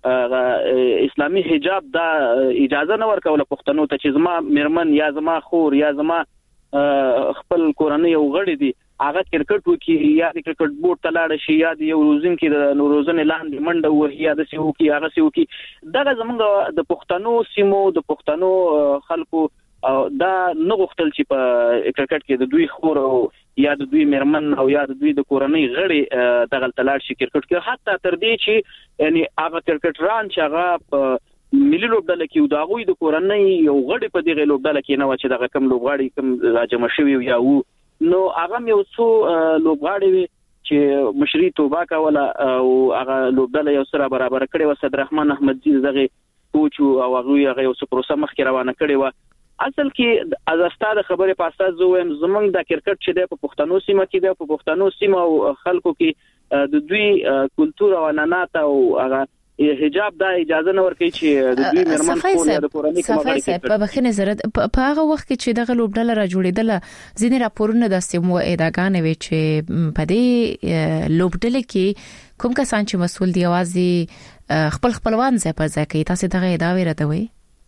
اسلامي حجاب دا اجازه نه ورکوله پښتنو ته چې زما مرمن یا زما خور یا زما خپل کورنۍ یو غړي دي هغه کرکټ وکي یا د کرکټ بورډ ته لاړ شي یا د یو روزن کې د روزنې لاندې منډه وهي یا د سیو کې هغه سیو کې دغه زمونږ د پښتنو سیمو د پښتنو خلکو دا نه غوښتل چې په کرکټ کې د دوی خور او یا د دوی مرمن او یا د دوی د کورنۍ غړي دغه تلاړ شي کرکټ کې حتی تر دې چې یعنی هغه کرکټران چې هغه ملي لوبډله کې د هغوی د کورنۍ یو غړي په دغه لوبډله کې نه و چې دغه کم لوبغاړي کم راجمع شوی یا وو نو هغه یو څو لوبغاړي چې مشري توبه کوله او هغه لوبډله یو سره برابر کړي و صدر رحمان احمدزي دغه کوچ او هغه هغه یو څه پروسه مخکې روانه کړي و. اصل کې از استاد خبره په اساس زویم زمنګ د کرکټ چې د پښتنو سیمه کې د پښتنو سیمه او خلکو کې د دوی کلچر او عنعنات او هغه حجاب دا اجازه نه ورکوي چې د دوی مرمن خور یا د کورنۍ کومه غړي په بخنه زره په هغه وخت کې چې دغه لوبډله را جوړېدله ځینې راپورونه د سیمو اداګانې وی چې په دې لوبډله کې کوم کسان چې مسول دی اوازي خپل خپلوان ځای پر ځای کوي تاسو دغه ادعا ورته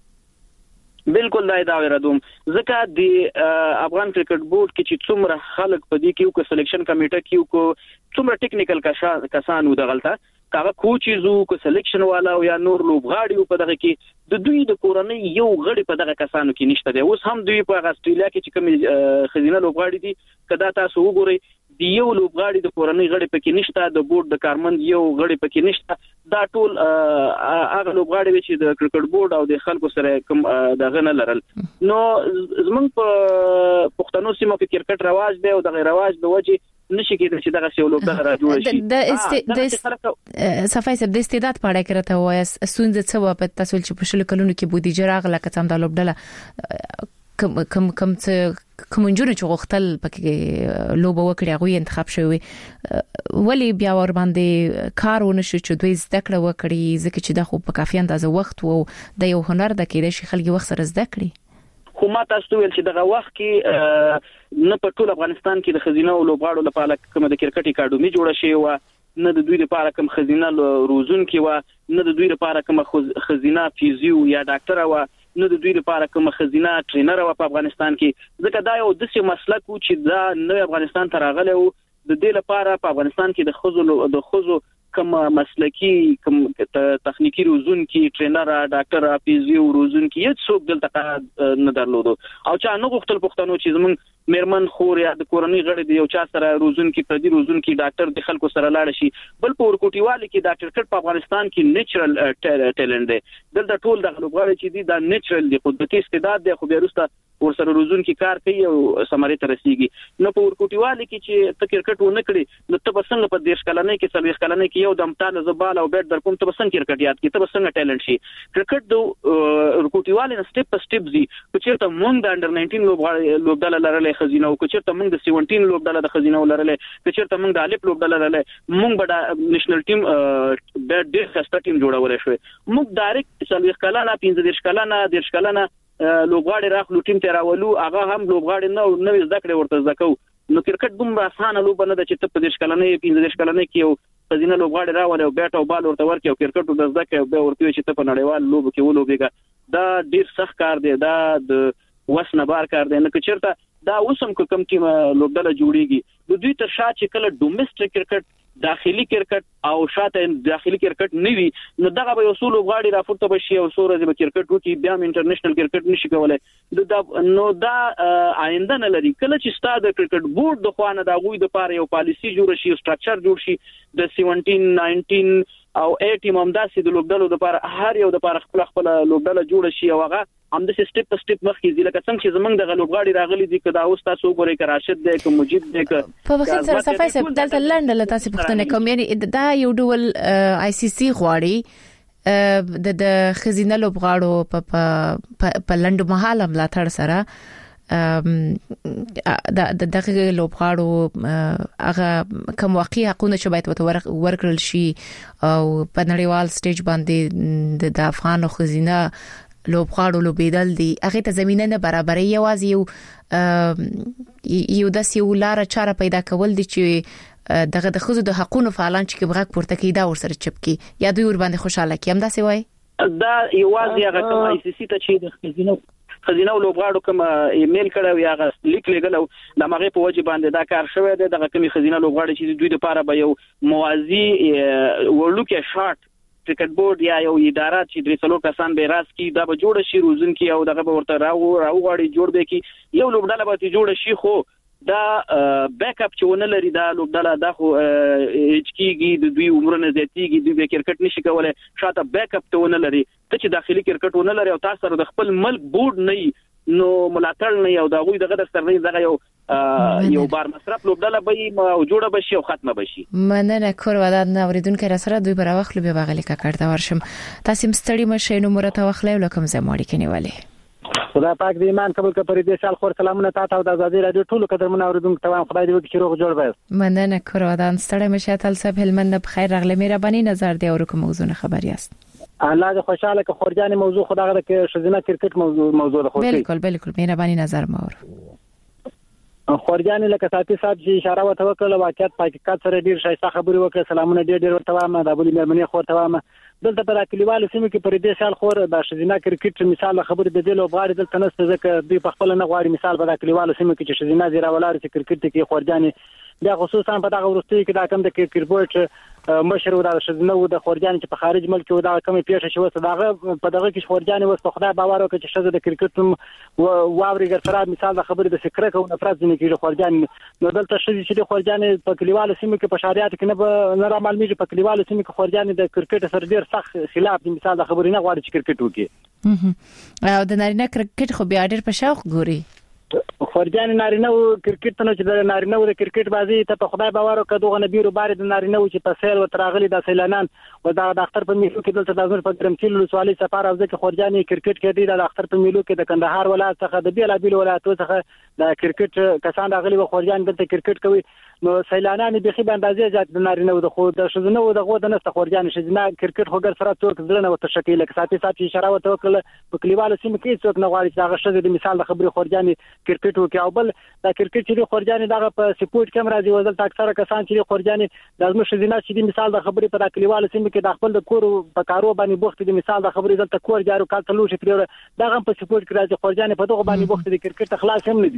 بالکل دا ادعا ردوم ځکه د افغان کرکټ بورډ کې چې څومره خلک په دې کې یو کو سلیکشن کمیټه کې یو کو څومره ټیکنیکل کسان و دغلطه کاغه کوچیزو کو سلیکشن والا او یا نور لوبغاړي په دغه کې د دوی د کورنۍ یو غړي په دغه کسانو کې نشته دی. اوس هم دوی په استرالیا کې چې کوم خزینه لوبغاړي دي کدا تاسو وګورئ دی یو لوبغاړي د کورنۍ غړي پکې نشته د بورډ د کارمند یو غړي پکې نشته دا ټول هغه لوبغاړي چې د کرکټ بورډ او د خلکو سره کوم دغه نه لرل. نو زمونږ په پښتنو سیمه کې کرکټ رواج دی او د رواج د وجه نشي کېدای چې دغه څه لوبډله را جوړ شي. د صفای سب د استعداد په اړه کړه ته وایي سونځ څه په تاسو چې په شل کلونو کې بودیجه راغله کتم د لوبډله کم کم کم څه کومنجونه چې غوښتل پکې لوبه وکړي هغه انتخاب شوی ولی بیا ور باندې کار ونشو چې دوی زده کړه وکړي ځکه چې دا خو په کافي اندازه وخت وو د یو هنر د کېدې شي خلک وخت سره زده کړي. خو ما تاسو ویل چې دغه وخت کې نه په ټول افغانستان کې د خزینه او لوبغاړو لپاره کوم د کرکټ اکاډمي جوړه شوی و نه د دوی لپاره کوم خزینه روزون کې و نه د دوی لپاره کوم خزینه فیزیو یا ډاکټر و نه د دوی لپاره کوم خزینه ټرینر و په افغانستان کې ځکه دا یو د څه مسلک و چې دا نو افغانستان ته راغلی و د دې لپاره په افغانستان کې د خزو د خزو کوم مسلکی کوم تخنیکی روزون کې ټرینر ډاکټر فیزیو روزون کې هیڅ څوک دلته نه درلودو او چا نه غوښتل پښتنو چې زمون مرمن خور یا د کورنۍ غړي د یو چا سره روزون کې پردي روزون کې ډاکټر د خلکو سره لاړ شي بل په ورکوټیوالي کې دا کرکټ په افغانستان کې نیچرل ټیلنت دی دلته ټول د لوبغاړي چې دي دا نیچرل دی قدرتي استعداد دی خو بیا وروسته ورسره روزون کې کار کوي او سماري ته رسیږي نو په ورکوټیوالي کې چې ته کرکټ ونه کړي نو ته بسنګ په دیش کلنې کې څلويخ کلنې کې یو دم تاله زبال او بیٹ در کوم ته بسنګ کرکټ یاد کې ته بسنګ ټیلنت شي کرکټ د ورکوټیوالي نه سټپ په سټپ زی په چیرته مونږ د انډر ناینټین لوبډله لرلې خزینه او چیرته مونږ د سیونټین لوبډله د خزینه لرلې چیرته مونږ د الف لوبډله لرلې مونږ به نېشنل ټیم بیٹ ډیر خسته ټیم جوړولای شو مونږ ډایرکټ څلويخ کلنه پنځه دیش کلنه دیش کلنه لوبغاړي راخلو ټیم ته راولو هغه هم لوبغاړي نو نو زده کړې ورته زکو نو کرکټ دومره اسانه لوب نه د چې ته په دیش کلنې پنځه دیش کلنې کې یو خزینه لوبغاړي راولې او بیٹ او بال ورته ورکې او کرکټ د زده کړې به ورته چې ته په نړیوال لوب کې ولوبېګا دا ډیر سخت کار دی دا د وسنه بار کار دی نه کچرته دا اوسم کوم ټیم لوبډله جوړیږي د دوی تر شا چې کله ډومېسټک کرکټ داخلي کرکټ او شاته داخلي کرکټ نوي نو دغه به اصول غواړي راپورته بشي او سورې به کرکټ وکي بیا انټرنیشنل کرکټ نشي کولای د نو دا آینده نه لري کله چې ستاسو کرکټ بورډ د خوانه د غوي د پاره یو پالیسی جوړ شي سټراکچر جوړ شي د سیونټین ناینټین او اټیم هم داسې د لوبډلو د لپاره هر یو د لپاره خپل خپل لوبډله جوړ شي او هغه هم د سټپ په سټپ مخکې ځي لکه څنګه چې زمنګ د لوبغاړي راغلي دي کدا اوس تاسو وګورئ ک راشد دی ک مجید دی ک په وخت سره صفای سره دلته لنډ له تاسو پښتنه کوم یعنی دا یو ډول آی سی سی غواړي د د خزینه لوبغاړو په په لنډ مهاله ملاتړ سره د دغه لوبغاړو هغه کوم واقعي حقونه چې باید ورکړل شي او په نړیوال سټیج باندې د افغان خزینه لوبغاړو لوبیدل دي هغه ته زمينه نه برابرې یوازې یو یو د سیولار چاره پیدا کول دي چې دغه د خزو د حقوقو فعالان چې بغاک پورته کیدا ور سره چپکی یا دوی ور باندې خوشاله کیم دا سی وای دا یوازې هغه کوم آی سی سی ته چې د خزینه خزینه لوبغاړو کوم ایمیل کړو یا غ لیک لګلو د مغه په وجه باندې دا کار شوی دی دغه کوم خزینه لوبغاړي چې دوی لپاره به یو موازی ورلوکه شارټ کرکټ بورډ یا یو اداره چې درې څلور کسان به راس کی دا به جوړ شي روزن کی او دغه به ورته راو راو غاړي جوړ به کی یو لوبډاله به جوړ شي خو دا بیک اپ چې ونه لري دا لوبډاله دا خو اچ کیږي د دوی عمرونه زیاتیږي دوی به کرکټ نشي کولای شاته بیک اپ ته ونه لري ته چې داخلي کرکټ ونه لري او تاسو سره د خپل ملک بورډ نه نو ملاتړ نه یو دا غوي دغه در سره دغه یو یو بار مصرف لوبډاله به او جوړه بشي او ختمه بشي مننه کور وداد نه اوریدونکو را سره دوی پر واخلو به بغلی کا کړه ورشم تاسو مستړی مشه نو مرته واخلې لکم زموړي کني والي خدای پاک دې ایمان قبول کړي پر دې سال خور سلامونه تاسو د ازادي رادیو ټولو قدرمن اوریدونکو ته خدای دې وکړي چې روغ جوړ وي مننه کور ودان ستړی مشه تل سب هلمند بخیر رغله مهرباني نظر دی او کوم موضوع خبري است الله دې خوشاله که خورجاني موضوع خدای دې کې شزینه کرکټ موضوع موضوع ده خو بالکل بالکل مهرباني نظر مور خورجاني لکه ساتي صاحب چې اشاره وته وکړه واقعیت پاکستان سره ډیر شایسته خبري وکړه سلامونه ډیر ډیر ورته وامه د ابو لمنې خو ته وامه دلته پر کلیوالو سیمه کې پر دې سال خور د شزینه کرکټ مثال خبرې د دې لوبغاړي دلته نسته ځکه دوی په خپل نه غواړي مثال په کلیوالو سیمه کې چې شزینه زیرا ولار چې کرکټ کې خورجاني بیا خصوصا په دغه ورستي کې دا کم د کرکټ بورډ مشر و د شزینه و د خورجاني چې په خارج ملک و دا کم پیښه شوه دغه په دغه کې خورجاني وس په خدای باور وکړي چې شزه د کرکټ واوري ګرځرا مثال د خبرې د فکر کو نفرت نه کېږي خورجاني نو دلته شزه چې خورجاني په کلیوالو سیمه کې په شریعت کې نه نه را معلومیږي په کلیوالو سیمه کې خورجاني د کرکټ سره ډیر سخت خلاف د مثال د خبرې نه غواړي چې کرکټ وکړي او د نارینه کرکټ خو بیا ډیر په شوق ګوري خورجاني نارینه او کرکټ ته چې د نارینه او د کرکټ بازي ته په خدای باور وکړه دوغه نبیرو بار د نارینه او چې په سیل وتراغلي د سیلانان او د ډاکټر په میلو کې دلته د ازمر په ګرمکیلو سوالي سفر او ځکه خورجاني کرکټ کې د ډاکټر په میلو کې د کندهار ولایت څخه د بیل بیل ولایتو څخه د کرکټ کسان راغلي و خورجاني دلته کرکټ کوي نو سیلانان به خې باندې زیات د نارینه او د خو د شزنه او د غو د نست خورجاني شزنه کرکټ خو ګر سره تورک ځلنه وته شکل کې ساتي ساتي اشاره وته وکړه په کلیوالو سیمه کې څوک نه غواړي چې هغه شزه د مثال د خبري خورجاني کرکټ وکي او بل دا کرکټ چې خورجاني دغه په سپورت کم راځي وزل اکثره کسان چې خورجاني د ازمو شزنه چې د مثال د خبري په کلیوالو سیمه کې د خپل د کور په کارو باندې بوخت د مثال د خبري دلته کور جارو کال تلو شي پرې دغه په سپورت کې راځي خورجاني په دغه باندې بوخت د کرکټ خلاص هم نه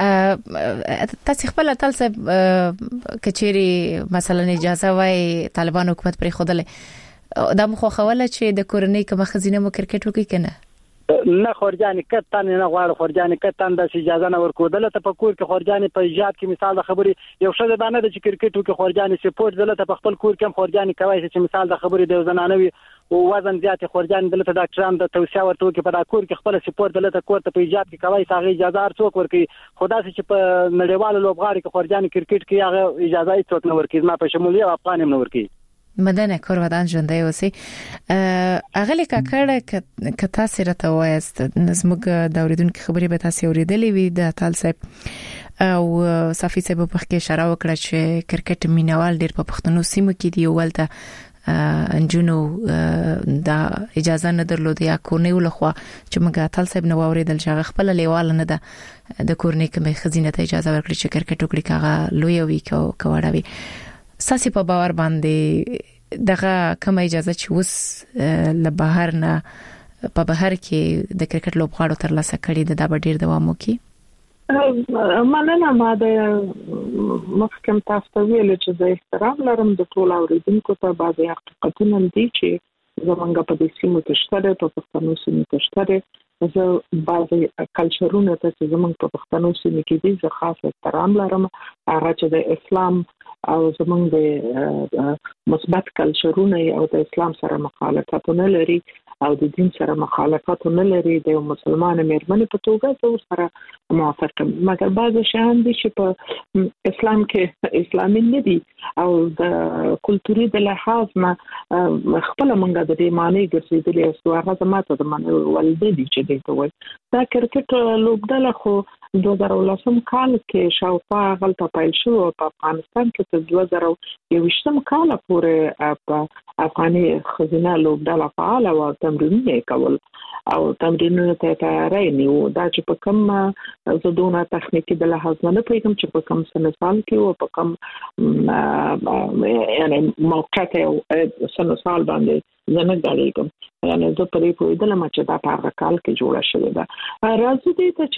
دي تاسو خپل تل کچې مثلا اجازه وای طالبان حکومت پرې خوده دا مخ خوله چې د کورنۍ کوم خزینه مو کرکټ وکي کنه نه خورجاني کتان نه غواړي خورجاني کتان د اجازه نه ورکودله ته په کور کې خورجاني په ایجاد کې مثال د خبرې یو شته باندې د کرکټ وکي خورجاني سپورت دلته په خپل کور کې خورجاني کوي چې مثال د خبرې د زنانوي او وزن زیات خورجاني دلته ډاکټران د توصيه ورته کې په دا کور کې خپل سپورت دلته کور ته په ایجاد کې کوي هغه اجازه ارڅوک ورکي خدا چې په نړیوالو لوبغاړي کې خورجاني کرکټ کې هغه اجازه هیڅوک نه ورکي ما په شمولي افغان هم نه ورکي مدنه کور ودان ژوندۍ اوسي اغلی کاکړه ک تاسو راته وایست نظمګه د اوریدونکو خبرې به تاسو اوریدلې وي د تال صاحب او صافي صاحب په کې اشاره وکړه چې کرکټ مینوال ډیر په پښتنو سیمو کې دی ولته انجونو دا اجازه نه درلوده یا کورنۍ ولخوا چې موږ تال صاحب نو اوریدل چې خپل لیوال نه ده د کورنۍ کومه خزینه ته اجازه ورکړي چې کرکټ وکړي کاغه لوی وي کو کوړاوي ساسي په باور باندې دغه کوم اجازه چې وس له بهر نه په بهر کې د کرکټ لوبغاړو تر لاسه کړي د دا ډیر دوام وکي مننه. ما د مخکم تاسو ته ویل چې د احترام لرم د ټول اوریدونکو ته. بعضي حقیقتونه دي چې زمونږ په دې سیمه کې شته، په پښتنو سیمه کې شته. زه بعضي کلچرونه ته چې زمونږ په پښتنو سیمه کې دي زه خاص احترام لرم. هغه چې د اسلام او زمونږ د مثبت کلچرونه او د اسلام سره مخالفت نه لري او د دین سره مخالفت نه لري. د مسلمان مېرمنې په توګه زه سره موافق یم، مګر بعض شیان دي چې په اسلام کې اسلامي نه دي او د کلتوري د لحاظ نه خپل منګه د دې معنی ګرځېدلې او هغه زماته د معنی ولدي دي چې دې ته وایي. دا کرکټ لوبډله خو دوه زره ولسم کال کې شاوخوا غلطه پیل شو او په افغانستان کې تر دوه زره یوویشتم کال پورې په افغاني خزینه لوبډله فعال او تمرینونه کول او تمرینونه ته تیاری نیو. دا چې په کوم زدونه تخنیکی د لحاظ نه پیغام چې په کوم سنسال کې او په کوم یعنی موقعیت او سنسال باندې زنه غاړيږم، یعنی زه پرې پوهیدلم چې دا په هغه کال کې جوړه شوې ده. راځي دې ته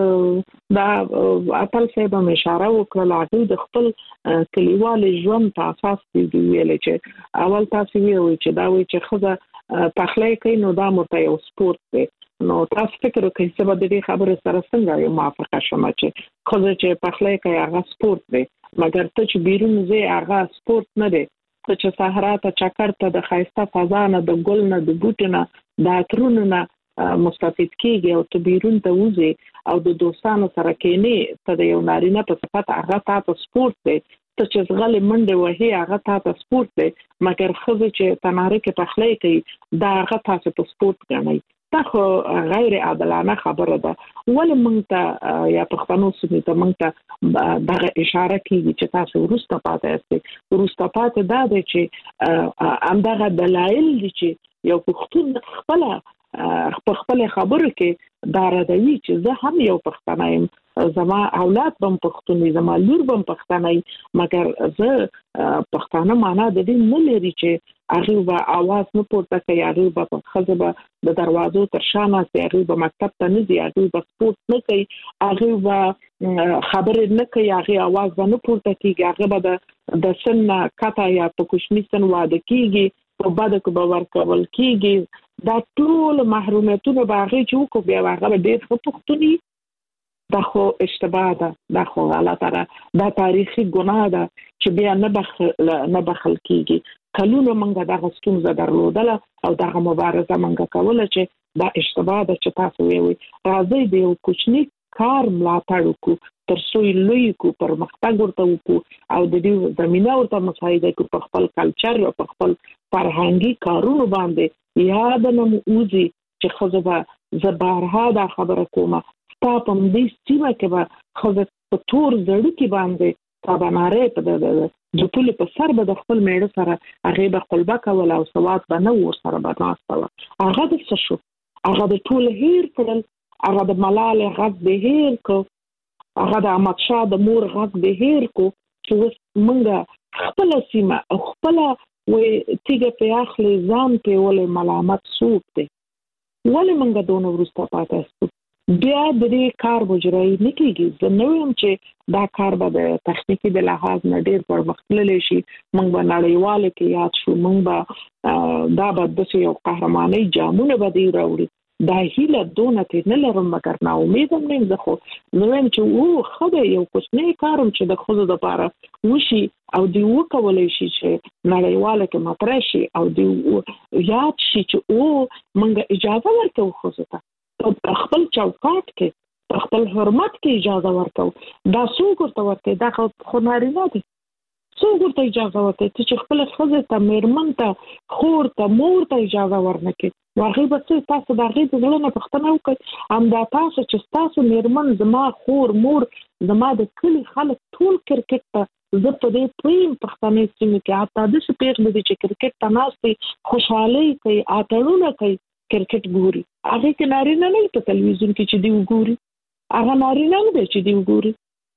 چې دا خپل څه به اشاره وکړه هغه د خپل کلیوال ژوند په اساس دی ویل چې اول تاسو ویل چې دا وی چې خزه پخلی کوي نو دا مرته یو سپورت دی. نو تاسو فکر وکړئ چې به دې خبره سره څنګه یو موافقه شوم چې خزه چې پخلی کوي هغه سپورت دی، مګر ته چې بیرون ځي هغه سپورت نه دی. ته چې صحرا ته چکر ته د خایسته فضا نه د ګل نه د بوټ نه د عطرونو نه مستفید کیږي او ته بیرون ته وځي او د دوستانو سره کېنې ته د یو نارینه په صفت هغه تاسو سپورت دی. ته چې زغلې منډه وهي هغه تاسو سپورت دی، مګر خزه چې تناره کې پخلی کوي دا هغه تاسو په سپورت ګڼي. دا خو غیر عادلانه خبره ده. ولې موږ ته یا پښتنو سیمې ته موږ ته دغه اشاره کیږي چې تاسو وروسته پاتې یاست؟ وروسته پاتې دا دی چې همدغه دلایل دي چې یو پښتون خپل په خپل خبرو کې دا راځي چې زه هم یو پښتنه یم، زما اولاد هم پښتون دي، زما لور هم پښتنه ای، مګر زه پښتانه معنا د دې نه لري چې هغه به आवाज نه پورته کوي، هغه به خزه به د دروازو تر شانه سي، هغه به مکتب ته نه ځي، هغه به سپورت نه کوي، هغه به خبرې نه کوي، هغه आवाज به نه پورته کیږي، هغه به د سن کاته یا په کوشنی سن واده کیږي، په بده کې به ورکول کیږي. دا ټول محرومیتونه باغې چې وکړو بیا هغه ډېر ښه پښتوني. دا خو اشتباه ده، دا خو غلطه ده، دا تاریخي ګناه ده چې بیا نه بخل نه بخل کیږي. کلونه موږ دغه ستونزه درلودله او دغه مبارزه موږ کوله چې دا اشتباه ده چې تاسو ویوي. راځي د یو کوچني کار ملاتړ وکړو تر څو لوی کو پرمختګ ورته وکړو او د دې زمينه ورته مساعده کو په خپل کلچر او په خپل فرهنګي کارونو باندې یاد نه موزي چې خزبه زبارها دا خبره کومه تا په دې سیمه کې به خزه په تور زړه کې باندې تا باندې په د ټول په سر به د خپل میړه سره هغه به قلبه کول او سواد به نه ور سره به ناستله. هغه د څه شو؟ هغه د ټول هیر کړل، هغه د ملال غږ به هیر کو، هغه د احمد شاه د مور غږ به هیر کو چې موږ خپل سیمه او خپل وې تیګه په اخلي ځان په ولې ملامت سوق دی. ولې موږ دونه ورسته پاتې شو؟ بیا د دې کار مجرای نه کیږي. زه نو هم چې دا کار به د تخنیکی د لحاظ نه ډیر پرمختللی شي، موږ به نړیواله کې یاد شو، موږ به دا به د یو قهرماني جامونه به دی راوړي. دا هیله دونه ته نه لرم، مګر نا امید هم نه زه خو نو هم چې او خدای یو کوچنی کارم چې د خود د لپاره وشي او دی وکولای شي چې نړیواله کې مطرح شي او دی یاد شي چې او موږ اجازه ورکو خو ته په خپل چوکاټ کې په خپل حرمت کې اجازه ورکو. دا څوک ورته ورته دا خو نارینه دي، څوک ورته اجازه ورته چې خپل خزه ته میرمن ته خور ته مور ته اجازه ورنکړي؟ واغې به څه تاسو د هغې د زړه نه پوښتنه وکړئ، همدا تاسو چې ستاسو میرمن زما خور مور زما د کلي خلک ټول کرکټ ته زه په دې پوهیم پښتنې سیمې کې حتی داسې پېغلې دي چې کرکټ ته ناستې خوشحالۍ کوي، اتړونه کوي، کرکټ ګوري. هغې کې نارینه نه په تلویزیون کې چې دی وګوري، هغه نارینه نه دی چې دی وګوري.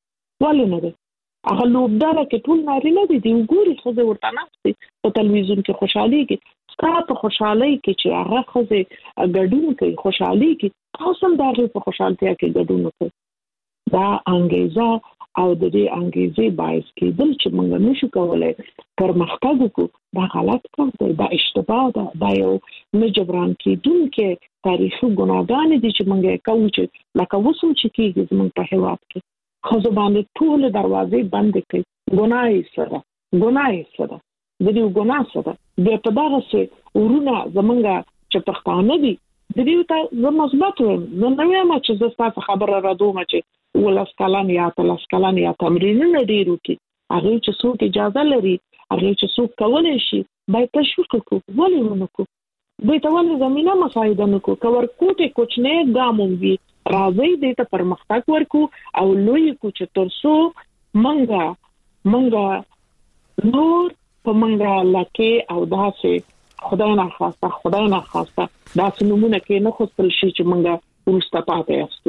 ولې نه دی؟ هغه لوبډله کې ټول نارینه دي، دی وګوري ښځې ورته ناستې په تلویزیون کې خوشحالېږي. ستا په خوشحالۍ کې چې هغه ښځې ګډون کوي، خوشحالېږي، تاسو هم د هغې په خوشحالتیا کې ګډون وکړئ. دا انګیزه او د دې انګیزې باعث کېدل چې موږ نشو کولای پرمختګ وکړو دا غلط کار دی دا اشتباه ده دا یو نه جبران کېدونکې تاریخي ګناهګان دي چې موږ کوو چې لکه وسم چې کېږي زموږ په هېواد کې ښځو باندې ټول دروازې بندې کړي ګناه یې څه ده ګناه یې څه ده د دې ګناه څه ده بیا په دغسې ورونه زموږ چې پښتانه دي د دې ته زه مثبت وایم زه نه وایم چې زه ستاسو خبره راډوم چې ولس کلن یا تلس کلن یا تمرینونه ډېر وکړي هغه چې څوک اجازه لري هغه چې څوک کولی شي باید تشویق کړو ولې ونه کړو دوی ته ولې زمینه مساعده نه کړو که ورکوټې کوچنی ګام وي راځئ دې ته پرمختګ ورکړو او لوی کړو چې تر څو منګه منګه نور په منګه لکه او داسې خدای نه خواسته خدای نه خواسته داسې نمونه کې نه خوستل شي چې منګه ورسته پاتې یاستو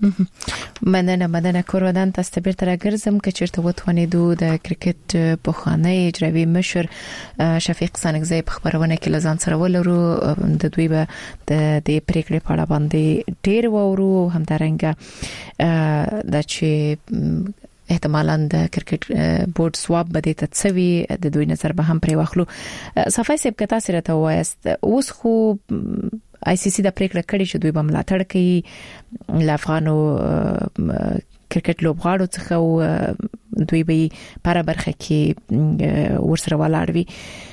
مننه مننه کورودان تاسو ته بیرته راګرځم چې چیرته وتوانیدو د کرکټ په خانه اجرایي مشر شفیق سانګزی په خبرونه کې لزان سره ولرو د دوی به د دې پریکړې په اړه باندې ډیر وورو همدارنګه د چې احتمالاً د کرکټ بورډ سواب بده تڅوي د دوی نظر به هم پرې واخلو صفای سیب کتا سره ته وایست اوس خو آی سی سی د پریکړه کړې چې دوی به ملاتړ کوي لافغانو کرکټ لوبغاړو څخه دوی به پر برخه کې ورسره ولاړوي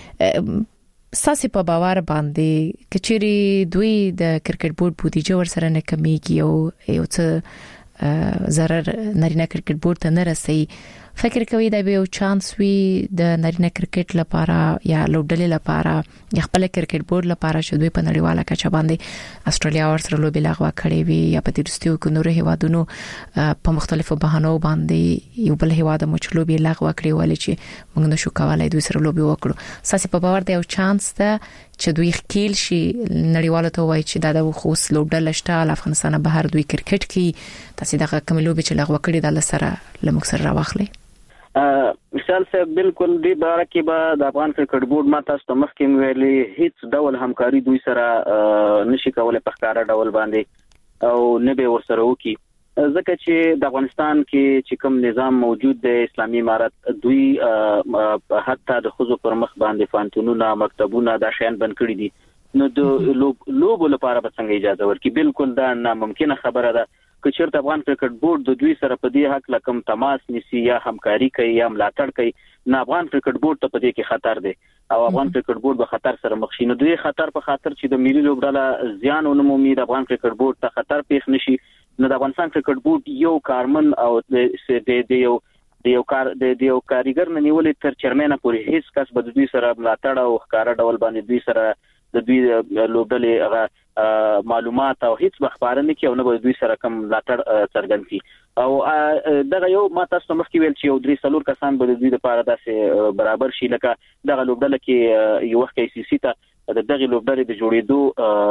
ساسي په باور باندې کچېری دوی د کرکټ بورډ بودیجه ورسره نه کمیږي او یو څه zarar نارینه کرکټ بورډ ته نه رسي فکر کوي دا به یو چانس وي د نارینه کرکټ لپاره یا لوبډلې لپاره یا خپل کرکټ بورډ لپاره چې دوی په نړیواله کچه باندې استرالیا ورسره لوبي لغوه کړې وي یا په تیرستیو کې نور هیوادونو په مختلفو بهانو باندې یو بل هیواد مو چې لوبي لغوه کړې ولې چې موږ نشو کولای دوی سره لوبي وکړو ساسي په باور دی یو چانس ده چې دوی خپل شي نړیواله ته وایي چې دا د خوص لوبډل شته افغانستان بهر دوی کرکټ کې تاسو دغه کوم لوبي چې لغوه کړې د لسره لمک سره راوخلې مثال څه بالکل دی باره کې به د افغان کرکټ بورډ ماته ست مخکې ویلي هیڅ ډول همکاري دوی سره نشي کولای په ښکارا ډول باندې او نه به ورسره وکي ځکه چې د افغانستان کې چې کوم نظام موجود دی اسلامي امارت دوی حتی د خزو پر مخ باندې فانتونونه مکتبونه دا شیان بند کړی دي نو د لوب لوب لپاره به څنګه اجازه ورکړي بالکل دا ناممکنه خبره ده که چیرته افغان کرکټ بورډ د دوی سره په دې حق لکم تماس نسی یا همکاري کوي یا ملاتړ کوي نه افغان کرکټ بورډ ته په دې کې خطر دی او افغان کرکټ بورډ به خطر سره مخ شي نو دوی خطر په خاطر چې د ملي لوبډله زیان ونمومي د افغان کرکټ بورډ ته خطر پیښ نشي نو د افغانستان کرکټ بورډ یو کارمن او د یو د یو کار د یو کاریګر نه نیولې تر چرمنه پورې هیڅ کس به دوی سره ملاتړ او ښکارا ډول باندې دوی سره د دوی لوبډلې هغه معلومات او هیڅ خبرونه کې او نه دوی سره کوم ملاتړ څرګند کی او دغه یو ما تاسو مخکې ویل چې یو درې څلور کسان به دوی لپاره داسې برابر شي لکه دغه لوبډله کې یو وخت کې سی سی ته د دغه لوبډلې د جوړېدو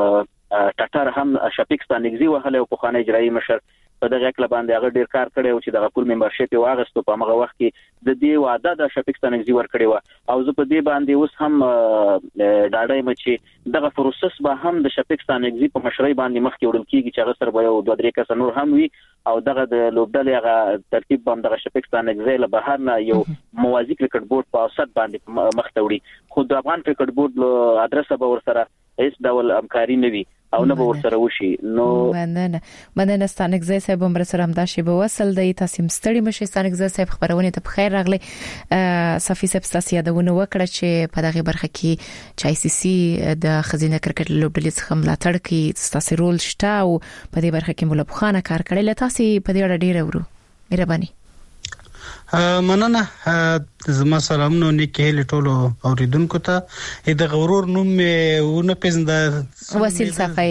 ټټر هم شفیق سانګزی وهله او په خانه اجرایي مشر په دغه کله باندې هغه ډیر کار کړی او چې دغه پول ممبرشپ یې واغستو په هغه وخت کې د دې وعده د شفیق سانګزی ور کړی و او زه په دې باندې اوس هم ډاډه یم چې دغه پروسس به هم د شفیق سانګزی په مشرۍ باندې مخ کې وړل کیږي چې هغه سره به یو دوه درې کس نور هم وي او دغه د لوبډلې هغه ترتیب باندې دغه شفیق سانګزی له بهر نه یو موازی کرکټ بورډ په اوسط باندې مخ ته وړي خو د افغان کرکټ بورډ ادرس به ور سره هیڅ ډول همکاري نه وي او نه به ورسره وشي نو مننه مننه ستانګزی صاحب هم سره هم دا شی به وصل دی تاسو مستړی مشه ستانګزی صاحب خبرونه ته بخیر راغلی صفی صاحب تاسو یادونه وکړه چې په دغه برخه کې چې آی سی سی د خزینه کرکټ لوبډلې څخه ملاتړ کوي تاسو رول شته او په دې برخه کې مولا بخانه کار کړی لته تاسو په دې اړه ډیر ورو مهرباني مننه زما سلامونه نیکه له ټولو اوریدونکو ته د غرور نوم ونه پېژند وسیل صفای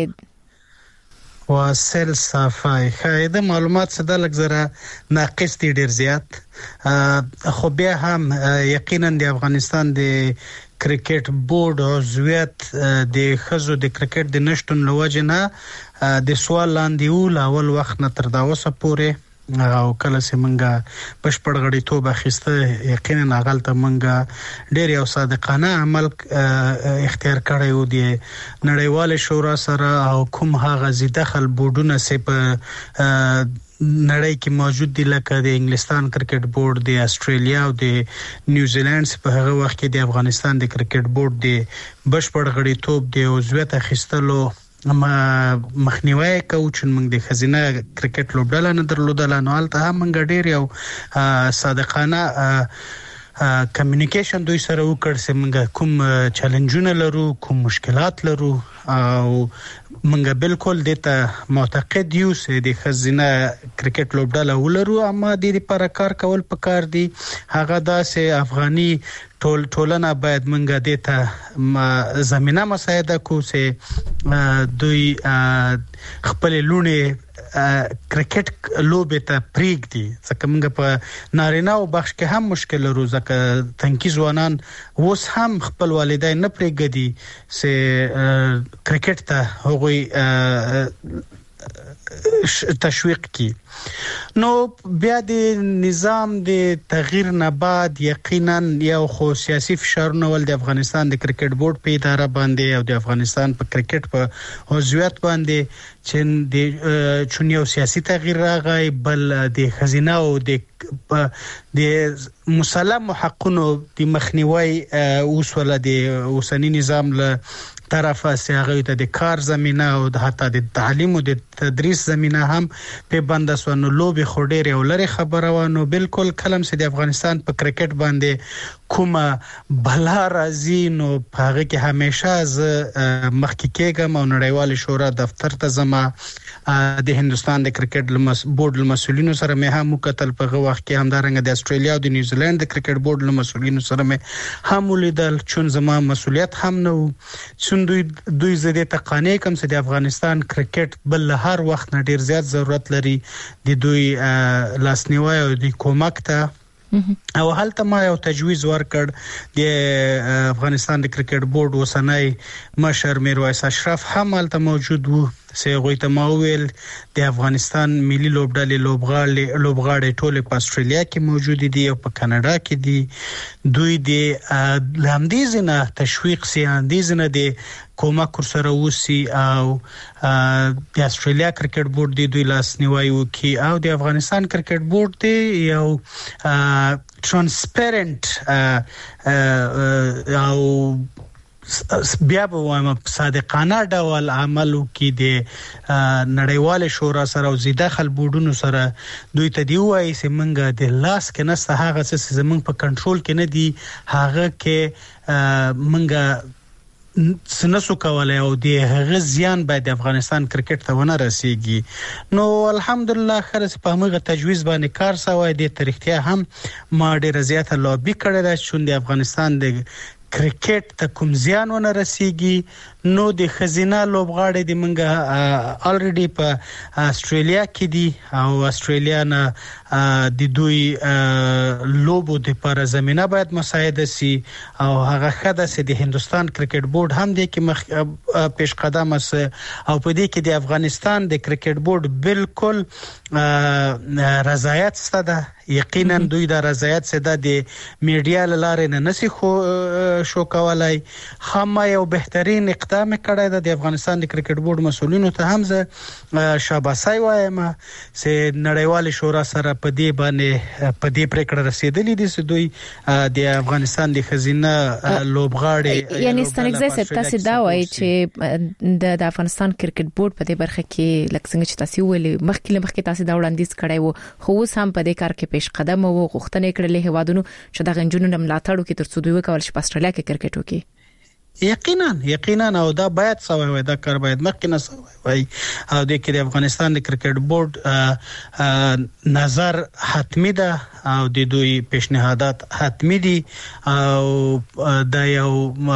وسیل صفای خایده معلومات څه د لګزره ناقص دي ډیر زیات خو بیا هم یقینا د افغانستان د کرکټ بورډ عضویت د خزو د کرکټ د نشټون لوجنه د سوال لاندې ول اول وخت نه تر دا اوسه پورې او کله چې منګه بشپړ غړي توبه خسته یقینا غلطه منګه ډېر یو صادقانه عمل اختیار کړی و دی نړیواله شورا سره او کوم هغه زی دخل بورډونه سه په نړۍ کې موجود دي لکه د انګلستان کرکټ بورډ د استرالیا او د نیوزیلند په هغه وخت کې د افغانستان د کرکټ بورډ د بشپړ غړیتوب د عضویت اخیستلو ما مخنیوي کوي چې موږ د خزینه کرکټ لوبډله نه درلودل نو البته موږ ډیر یو صادقانه کمیونیکیشن دوی سره وکړ چې موږ کوم چیلنجونه لرو کوم مشکلات لرو او موږ بالکل دته معتقد یو چې د خزینه کرکټ لوبډله ولرو اما د دې لپاره کار کول پکار دي هغه داسې افغاني ټول ټولنه باید موږ دته زمينه مساعده کو چې دوی خپل لونه کرکټ لوبه ته پریګ دي ځکه موږ په نارینه او بخش کې هم مشکل لرو ځکه تنکي ځوانان اوس هم خپل والدین نه پریګدي چې کرکټ ته هغوی تشویق کی نو بیا د نظام د تغییر نه بعد یقینا یو خو سیاسي فشارونه ول د افغانستان د کرکټ بورډ په اداره باندې او د افغانستان په کرکټ په عضویت باندې چې د چون یو سیاسي تغییر راغی بل د خزینه او د د مسلم حقونو د مخنیوي اوسوله د اوسنی نظام له طرفه سیاغه ته د کار زمينه او د حتی د تعلیم او د تدریس زمينه هم په بندسونو لوبي خورډيري او لري خبره ونه بالکل کلم سي د افغانستان په کرکټ باندې کومه بلا راځي نو هغه کې همیشه ز مخکې کېګم او نړیوال شورا دفتر ته زما د هندستان د کرکټ بورډ مسؤلینو سره مې هم وکتل په وخت کې همدارنګه د استرالیا او د نیوزیلند د کرکټ بورډ مسؤلینو سره مې هم ولیدل چون زما مسؤلیت هم نه و دوی دوی زده تقانې کوم چې د افغانستان کرکټ بل هر وخت نه ډیر زیات ضرورت لري د دوی لاسنیوي او د کومک ته او هلته ما یو تجویز ورکړ د افغانستان د کرکټ بورډ وسنۍ مشر میرویس اشرف هم هلته موجود وو سه غوي ته ماویل د افغانستان ملي لوبډلې لوبغاړي لوبغاړي ټول په استرالیا کې موجود دي او په کاناډا کې دي دوی د لامدیزنه تشویق سي اندیزنه د کومک سره وسی او د استرالیا کرکټ بورډ د دوی لاس نیوي وکي او د افغانستان کرکټ بورډ دی یو ترانسپیرنت او بیا به وایم صادقانه ډول عملو کې د نړیوال شورا سره او زیاده خل بورډونو سره دوی ته دی وایي چې منګه د لاس کې نه هغه څه زمونږ په کنټرول کې نه دی هغه کې منګه سنسو کولای او د هغه زیان باید د افغانستان کرکټ ته ونه رسیږي نو الحمدلله خرس په موږ تجویز باندې کار سوی د تاریختیا هم ما ډیره زیاته لابي کړې ده چې د افغانستان د کرکټ ته کوم زیان ونه رسیږي نو د خزینه لوبغاړي د منګه الریډي په استرالیا کې دي او استرالیا نه د دوی لوبو د پر زمينه باید مساعده سي او هغه خدای سي د هندستان کرکټ بورډ هم د کې پیش قدم اس او په دې کې د افغانستان د کرکټ بورډ بالکل رضایت ستده یقینا دوی د رضایت څخه د میډیا لاره نه نسی خو شو کولای هم یو بهترین اقدام کړی د افغانستان د کرکټ بورډ مسؤلینو ته هم زه شاباسي وایم چې نړیوال شورا سره په دې باندې په دې پریکړه رسیدلې دي چې دوی د افغانستان د خزینه لوبغاړي یعنی ستنګزه سپتاسي دا وایي چې د افغانستان کرکټ بورډ په دې برخه کې لکه څنګه چې تاسو ویلي مخکې مخکې تاسو دا وړاندیز کړی وو خو اوس هم په دې کار کې پیش قدم او غوښتنې کړلې هوادونو چې د غنجونو ملاتړ وکړي ترڅو دوی وکول شي په استرالیا کې کرکټ وکړي یقینا یقینا او دا باید سوي وي دا کار باید مخکې نه سوي وي او د کې د افغانستان د کرکټ بورډ نظر حتمی ده او د دوی پیشنهادات حتمی دي او دا یو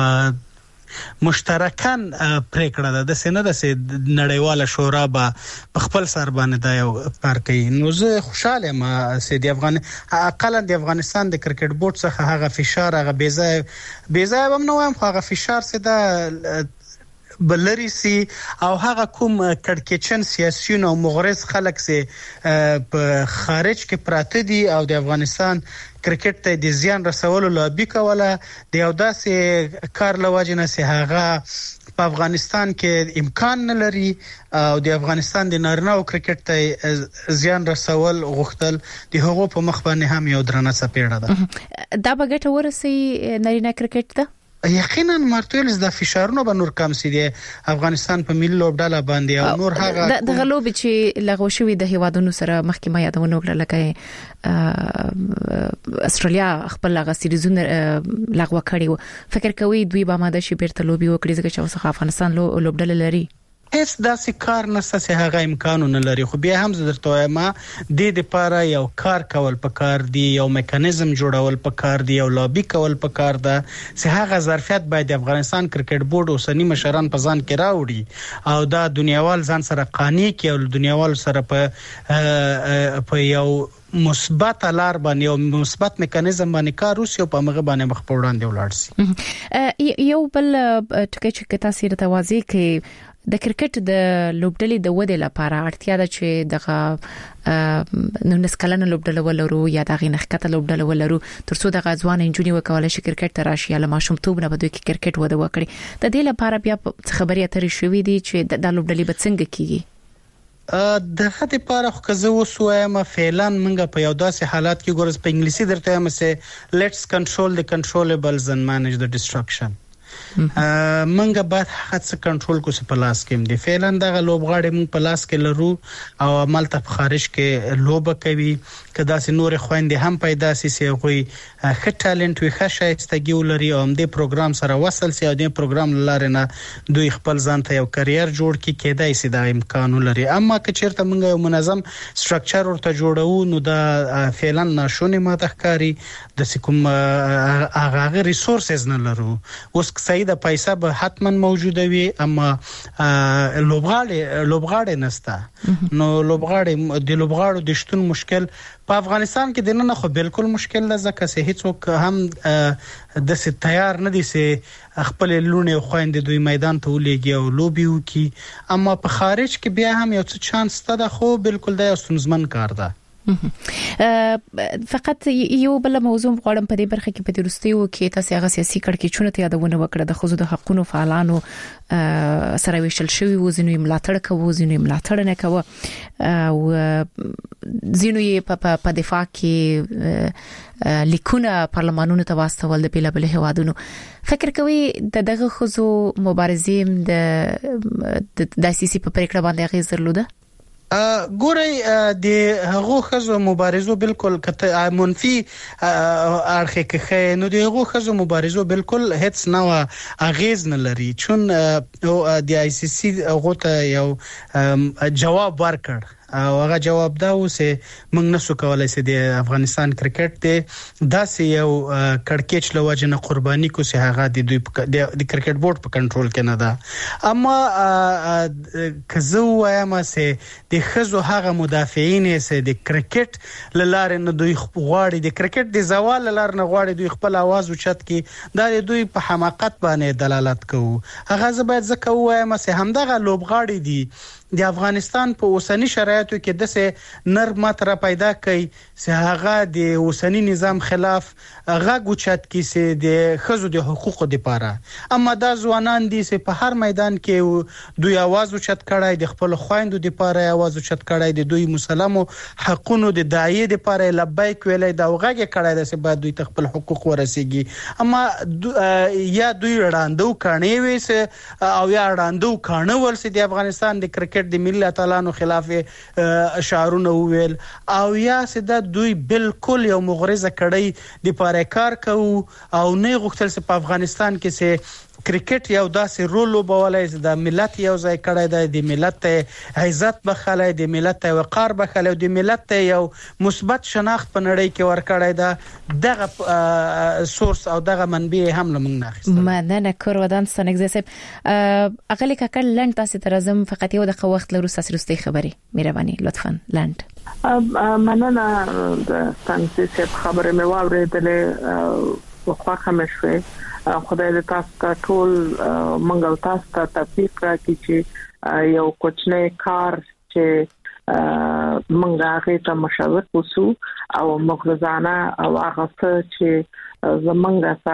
مشترکان پریکړه ده د سینه د نړیواله شورا په خپل سر باندې دا یو کار کوي نو زه خوشاله ما سې د افغان اقل د افغانستان د کرکټ بورډ څخه هغه فشار هغه بیزای بیزای هم نو هم هغه فشار سې دا بلری سي او هغه کوم کډکچن سیاسيون او مغرض خلک سي په خارج کې پراته دي او د افغانستان کرکټ ته د زیان رسولو لابي کوله د یو داسې کار لواجنه سي هغه په افغانستان کې امکان نه لري او د افغانستان د نارینه او کرکټ ته زیان رسول غوښتل د هغو په مخ باندې هم یو درنه سپېړه ده. دا بغټ ورسي نارینه کرکټ ته یقینا مارتویلز د فشارونو به نور کم سي د افغانستان په ملي لوبډاله باندې او نور هغه د غلوب چې لغوه شوی د هیوادونو سره مخکمه یادونه وکړه لکه استرالیا خپل لغه سیریزونه لغوه کړی فکر کوي دوی به ماده شي بیرته لوبي وکړي ځکه چې افغانستان لوبډاله لري. هیڅ داسې کار نشته چې هغه امکان نه لري خو بیا هم زه درته وایم د دې لپاره یو کار کول پکار دی یو میکانیزم جوړول پکار دی یو لابي کول پکار ده چې هغه ظرفیت باید د افغانستان کرکټ بورډ اوسنی مشران په ځان کې راوړي او دا دنیاوال ځان سره قانع کی او دنیاوال سره په په یو مثبت لار باندې او مثبت میکانیزم باندې کار وسي او په مغه باندې مخ په وړاندې ولاړ سي. یو بل ټکی چې تاسو ته واضح کې د کرکټ د لوبډلې د ودې لپاره اړتیا ده چې دغه نو نسکلن لوبډله ولرو یا دغه نخکته لوبډله ولرو ترڅو د غزوان انجونی وکول شي کرکټ ته راشي یا ماشومتوب نه بده کې کرکټ وده وکړي. د دې لپاره بیا خبري اترې شوې دي چې د لوبډلې به څنګه کیږي. دغه لپاره خو که زه وسوایم فعلا موږ په یو داسې حالات کې ګورز په انګلیسي درته وایم چې لیټس کنټرول د کنټرولبلز and manage the destruction. منګه بعد هغه څه کنټرول کو څه په لاس کې دی فعلا دغه لوبغاړي موږ په لاس کې لرو او عمل ته خارج کې لوب کوي کدا سي نور خويندې هم پیدا سي سي غوي ښه ټالنت وي ښه شایستګي ولري او هم دې پروګرام سره وصل سي او دې پروګرام لاره نه دوی خپل ځان ته یو کرییر جوړ کی کېدای سي دا امکان لري. اما که چیرته موږ یو منظم سټرکچر ورته جوړو نو دا فعلا ناشونی ماته ښکاری د کوم هغه ریسورسز نه لرو. اوس صحیح د پیسې به حتما موجوده وي اما لوبغاړي لوبغاړي نسته نو لوبغاړي د لوبغاړو د شتون مشکل په افغانستان کې د نن خو بالکل مشکل ده ځکه چې هیڅوک هم د سي تیار نه دي چې خپل لونه خويندې دوی میدان ته ولېږي او لوبي وکي اما په خارج کې بیا هم یو څه چانس ته خو بالکل د سنځمن کار ده. فقط یو بل موضوع غواړم په دې برخه کې په دې وروستیو کې تاسو هغه سیاسي کړکېچونه ته یادونه وکړه د خوځو د حقوقو فعالانو سره ویشل شوی وزنوي ملاتړ کوي وزنوي ملاتړ نه کوي او زینوي په دفاع کې لیکونه پارلمانونو ته واستول د بیلابل هوادونو فکر کوي د دغه خوځو مبارزین د د سیاسي په پریکړه باندې غیر درلوده. ګورې د هغو خزو مبارزو بالکل کته منفي اړخ کې نو د هغو خزو مبارزو بالکل هیڅ نو اغیز نه لري چون د آی سی سی هغه ته یو جواب ورکړ او هغه جواب دا و چې موږ نسو کولای چې د افغانستان کرکټ ته داسې یو کړکېچ لوجنه قرباني کو چې هغه د دوی د کرکټ بورډ په کنټرول کې نه ده اما کزو وایم چې د خزو هغه مدافعین چې د کرکټ لاره نه دوی غواړي د کرکټ د زوال لاره نه غواړي دوی خپل आवाज اوچت کی دا دوی په حماقت باندې دلالت کوي. هغه زبېد زکه وایم چې همدغه لوبغاړي دي د افغانستان په اوسنی شرایطو کې د سه نرمه تر پیدا کوي چې هغه د اوسنی نظام خلاف هغه غوچت کی چې د خزو د حقوقو لپاره اما دا ځوانان دي چې په هر میدان کې دوی आवाज اوچت کړای د خپل خويندو لپاره आवाज اوچت کړای د دوی مسلمو حقونو د داعیه لپاره لبیک ویلې دا وغه کړای د چې بعد دوی خپل حقوق ورسیږي اما یا دوی وړاندو کڼې وې او یا وړاندو کڼه ول چې د افغانستان د کرکټ د ملت تعالی خلاف شعارونه ویل او یا سده دوی بالکل یو مغرضه کړی د پاره کار کوي او نه غوښتل چې په افغانستان کې سه کرکټ یو داسې رول وبولای د ملت یو ځای کړی دی د ملت عزت بخلای د ملت وقار بخلای د ملت یو مثبت شناخت په نړۍ کې ور کړی دی دغه سورس او دغه منبع هم لمن ناخسته مننه کور ودان سنګزسب اقل ککل لند تاسو ترزم فقط یو دغه وخت لرو ساسرستي خبري مهرباني لطفا لند مننه د سنګزسب خبره مې واورېدلې وخوا خمشوي خدای دې تاسو ته ټول منګو تاسو ته توفیق راکړي چې یو کوچنی کار چې منګه هغه ته مشورت وسو او مغرضانه او هغه څه چې زمونږ سره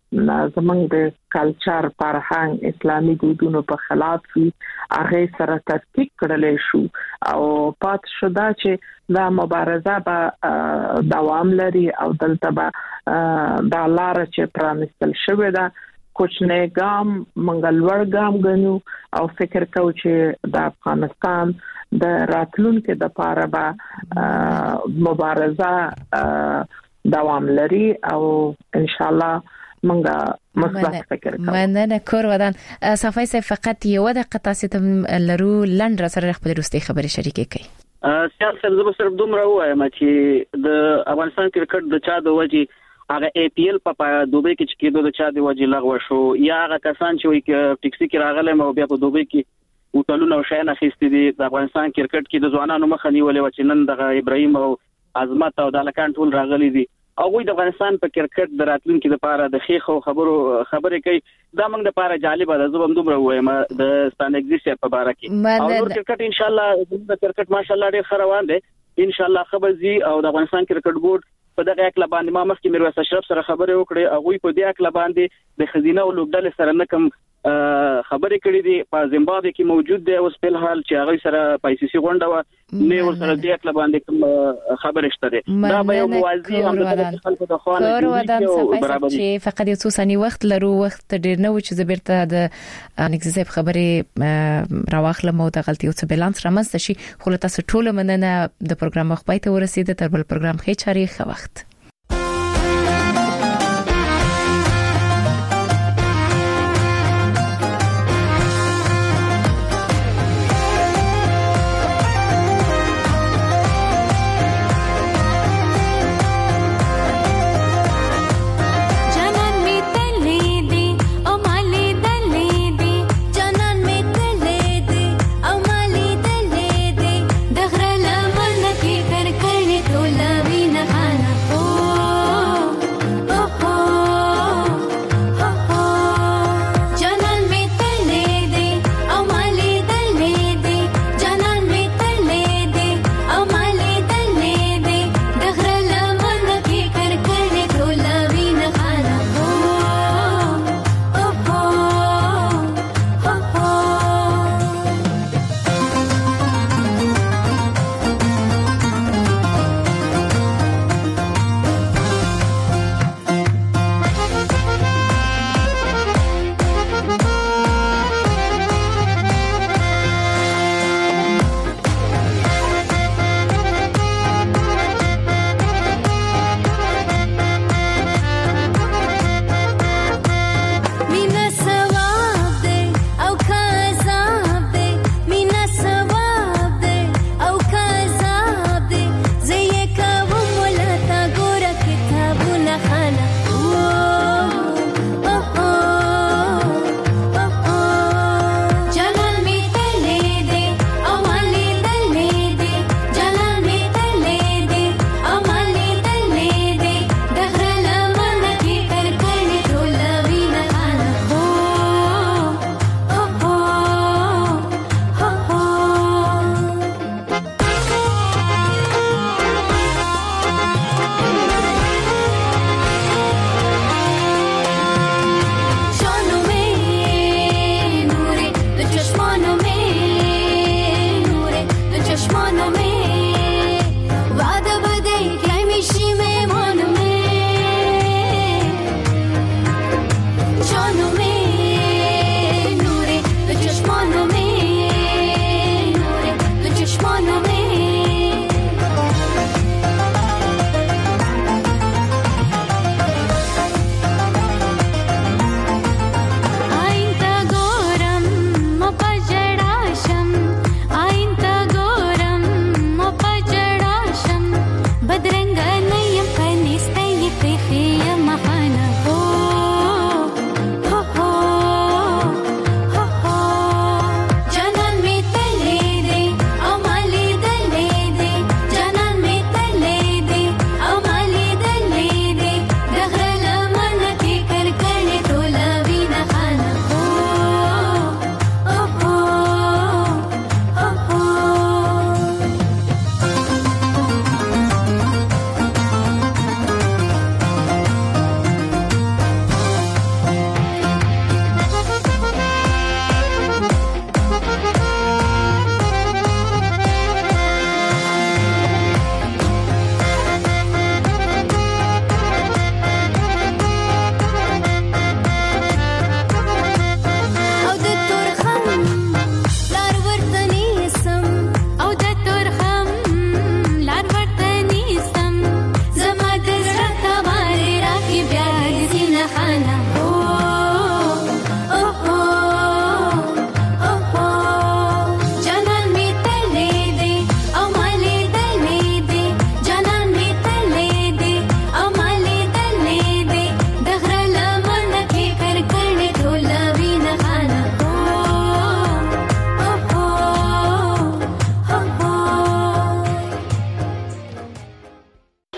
زمونږ د کلچر فرهنګ اسلامي دودونو په خلاف وي هغه سره تفکیک کړل شو او پات شوه چې دا مبارزه به دوام لري او دلته به د لار چې پرانستل شوی دا کوچنی ګام منګلور ګام غنو او فکر کوو چې د افغانستان د راتلونکو د لپاره به مبارزه دوام لري او ان شاء الله منګه مثبت فکر کوم. مننه کور ودان صفای سه فقط یو دقیقه تاسو ته لرو لند را سره خپل روستي خبري شریکې کړئ. سیاست زما صرف دومره وایم چې د افغانستان کرکټ د چا د وجي هغه ای پی ایل په دوبۍ کې چې کېدو د چا د وجي لغوه شو یا هغه کسان چې وایي چې ټیکسي کې راغله مو بیا په دوبۍ کې وټلونه او شایانه خېستې دي د افغانستان کرکټ کې د ځوانانو مخه نیولې و چې نن د ابراهیم او عظمت او د لکان ټول راغلي دي او وي د افغانستان په کرکټ د راتلونکو لپاره د خېخو خبرو خبرې کوي دا موږ لپاره جالب ده زبم دومره وایم د ستان ایگزیسټ په اړه کې او کرکټ ان شاء الله د کرکټ ماشاءالله ډېر روان دي ان شاء الله خبر زی او د افغانستان کرکټ بورډ په دغه اکل باندې ما مخکې میرویس اشرف سره خبرې وکړې او وی په دې اکل باندې د خزینه او لوبډل سره نه کم خبرې کړې دي په زیمبابوې کې موجود دی اوس په حال چې هغه سره پایسيسي غونډه و نه ور سره دې اکل باندې کوم خبرې شته دي دا به یو موازی هم د خلکو د خوانه چې فقط یو څو ثانیې وخت لرو وخت ډیر نه و چې زبرته د انګلیزي خبرې راوخله مو د غلطي او څه بیلانس رامنځته شي خو تاسو ټول مننه د پروګرام مخ پای ته ورسیده تر بل پروګرام خې چاري خو وخت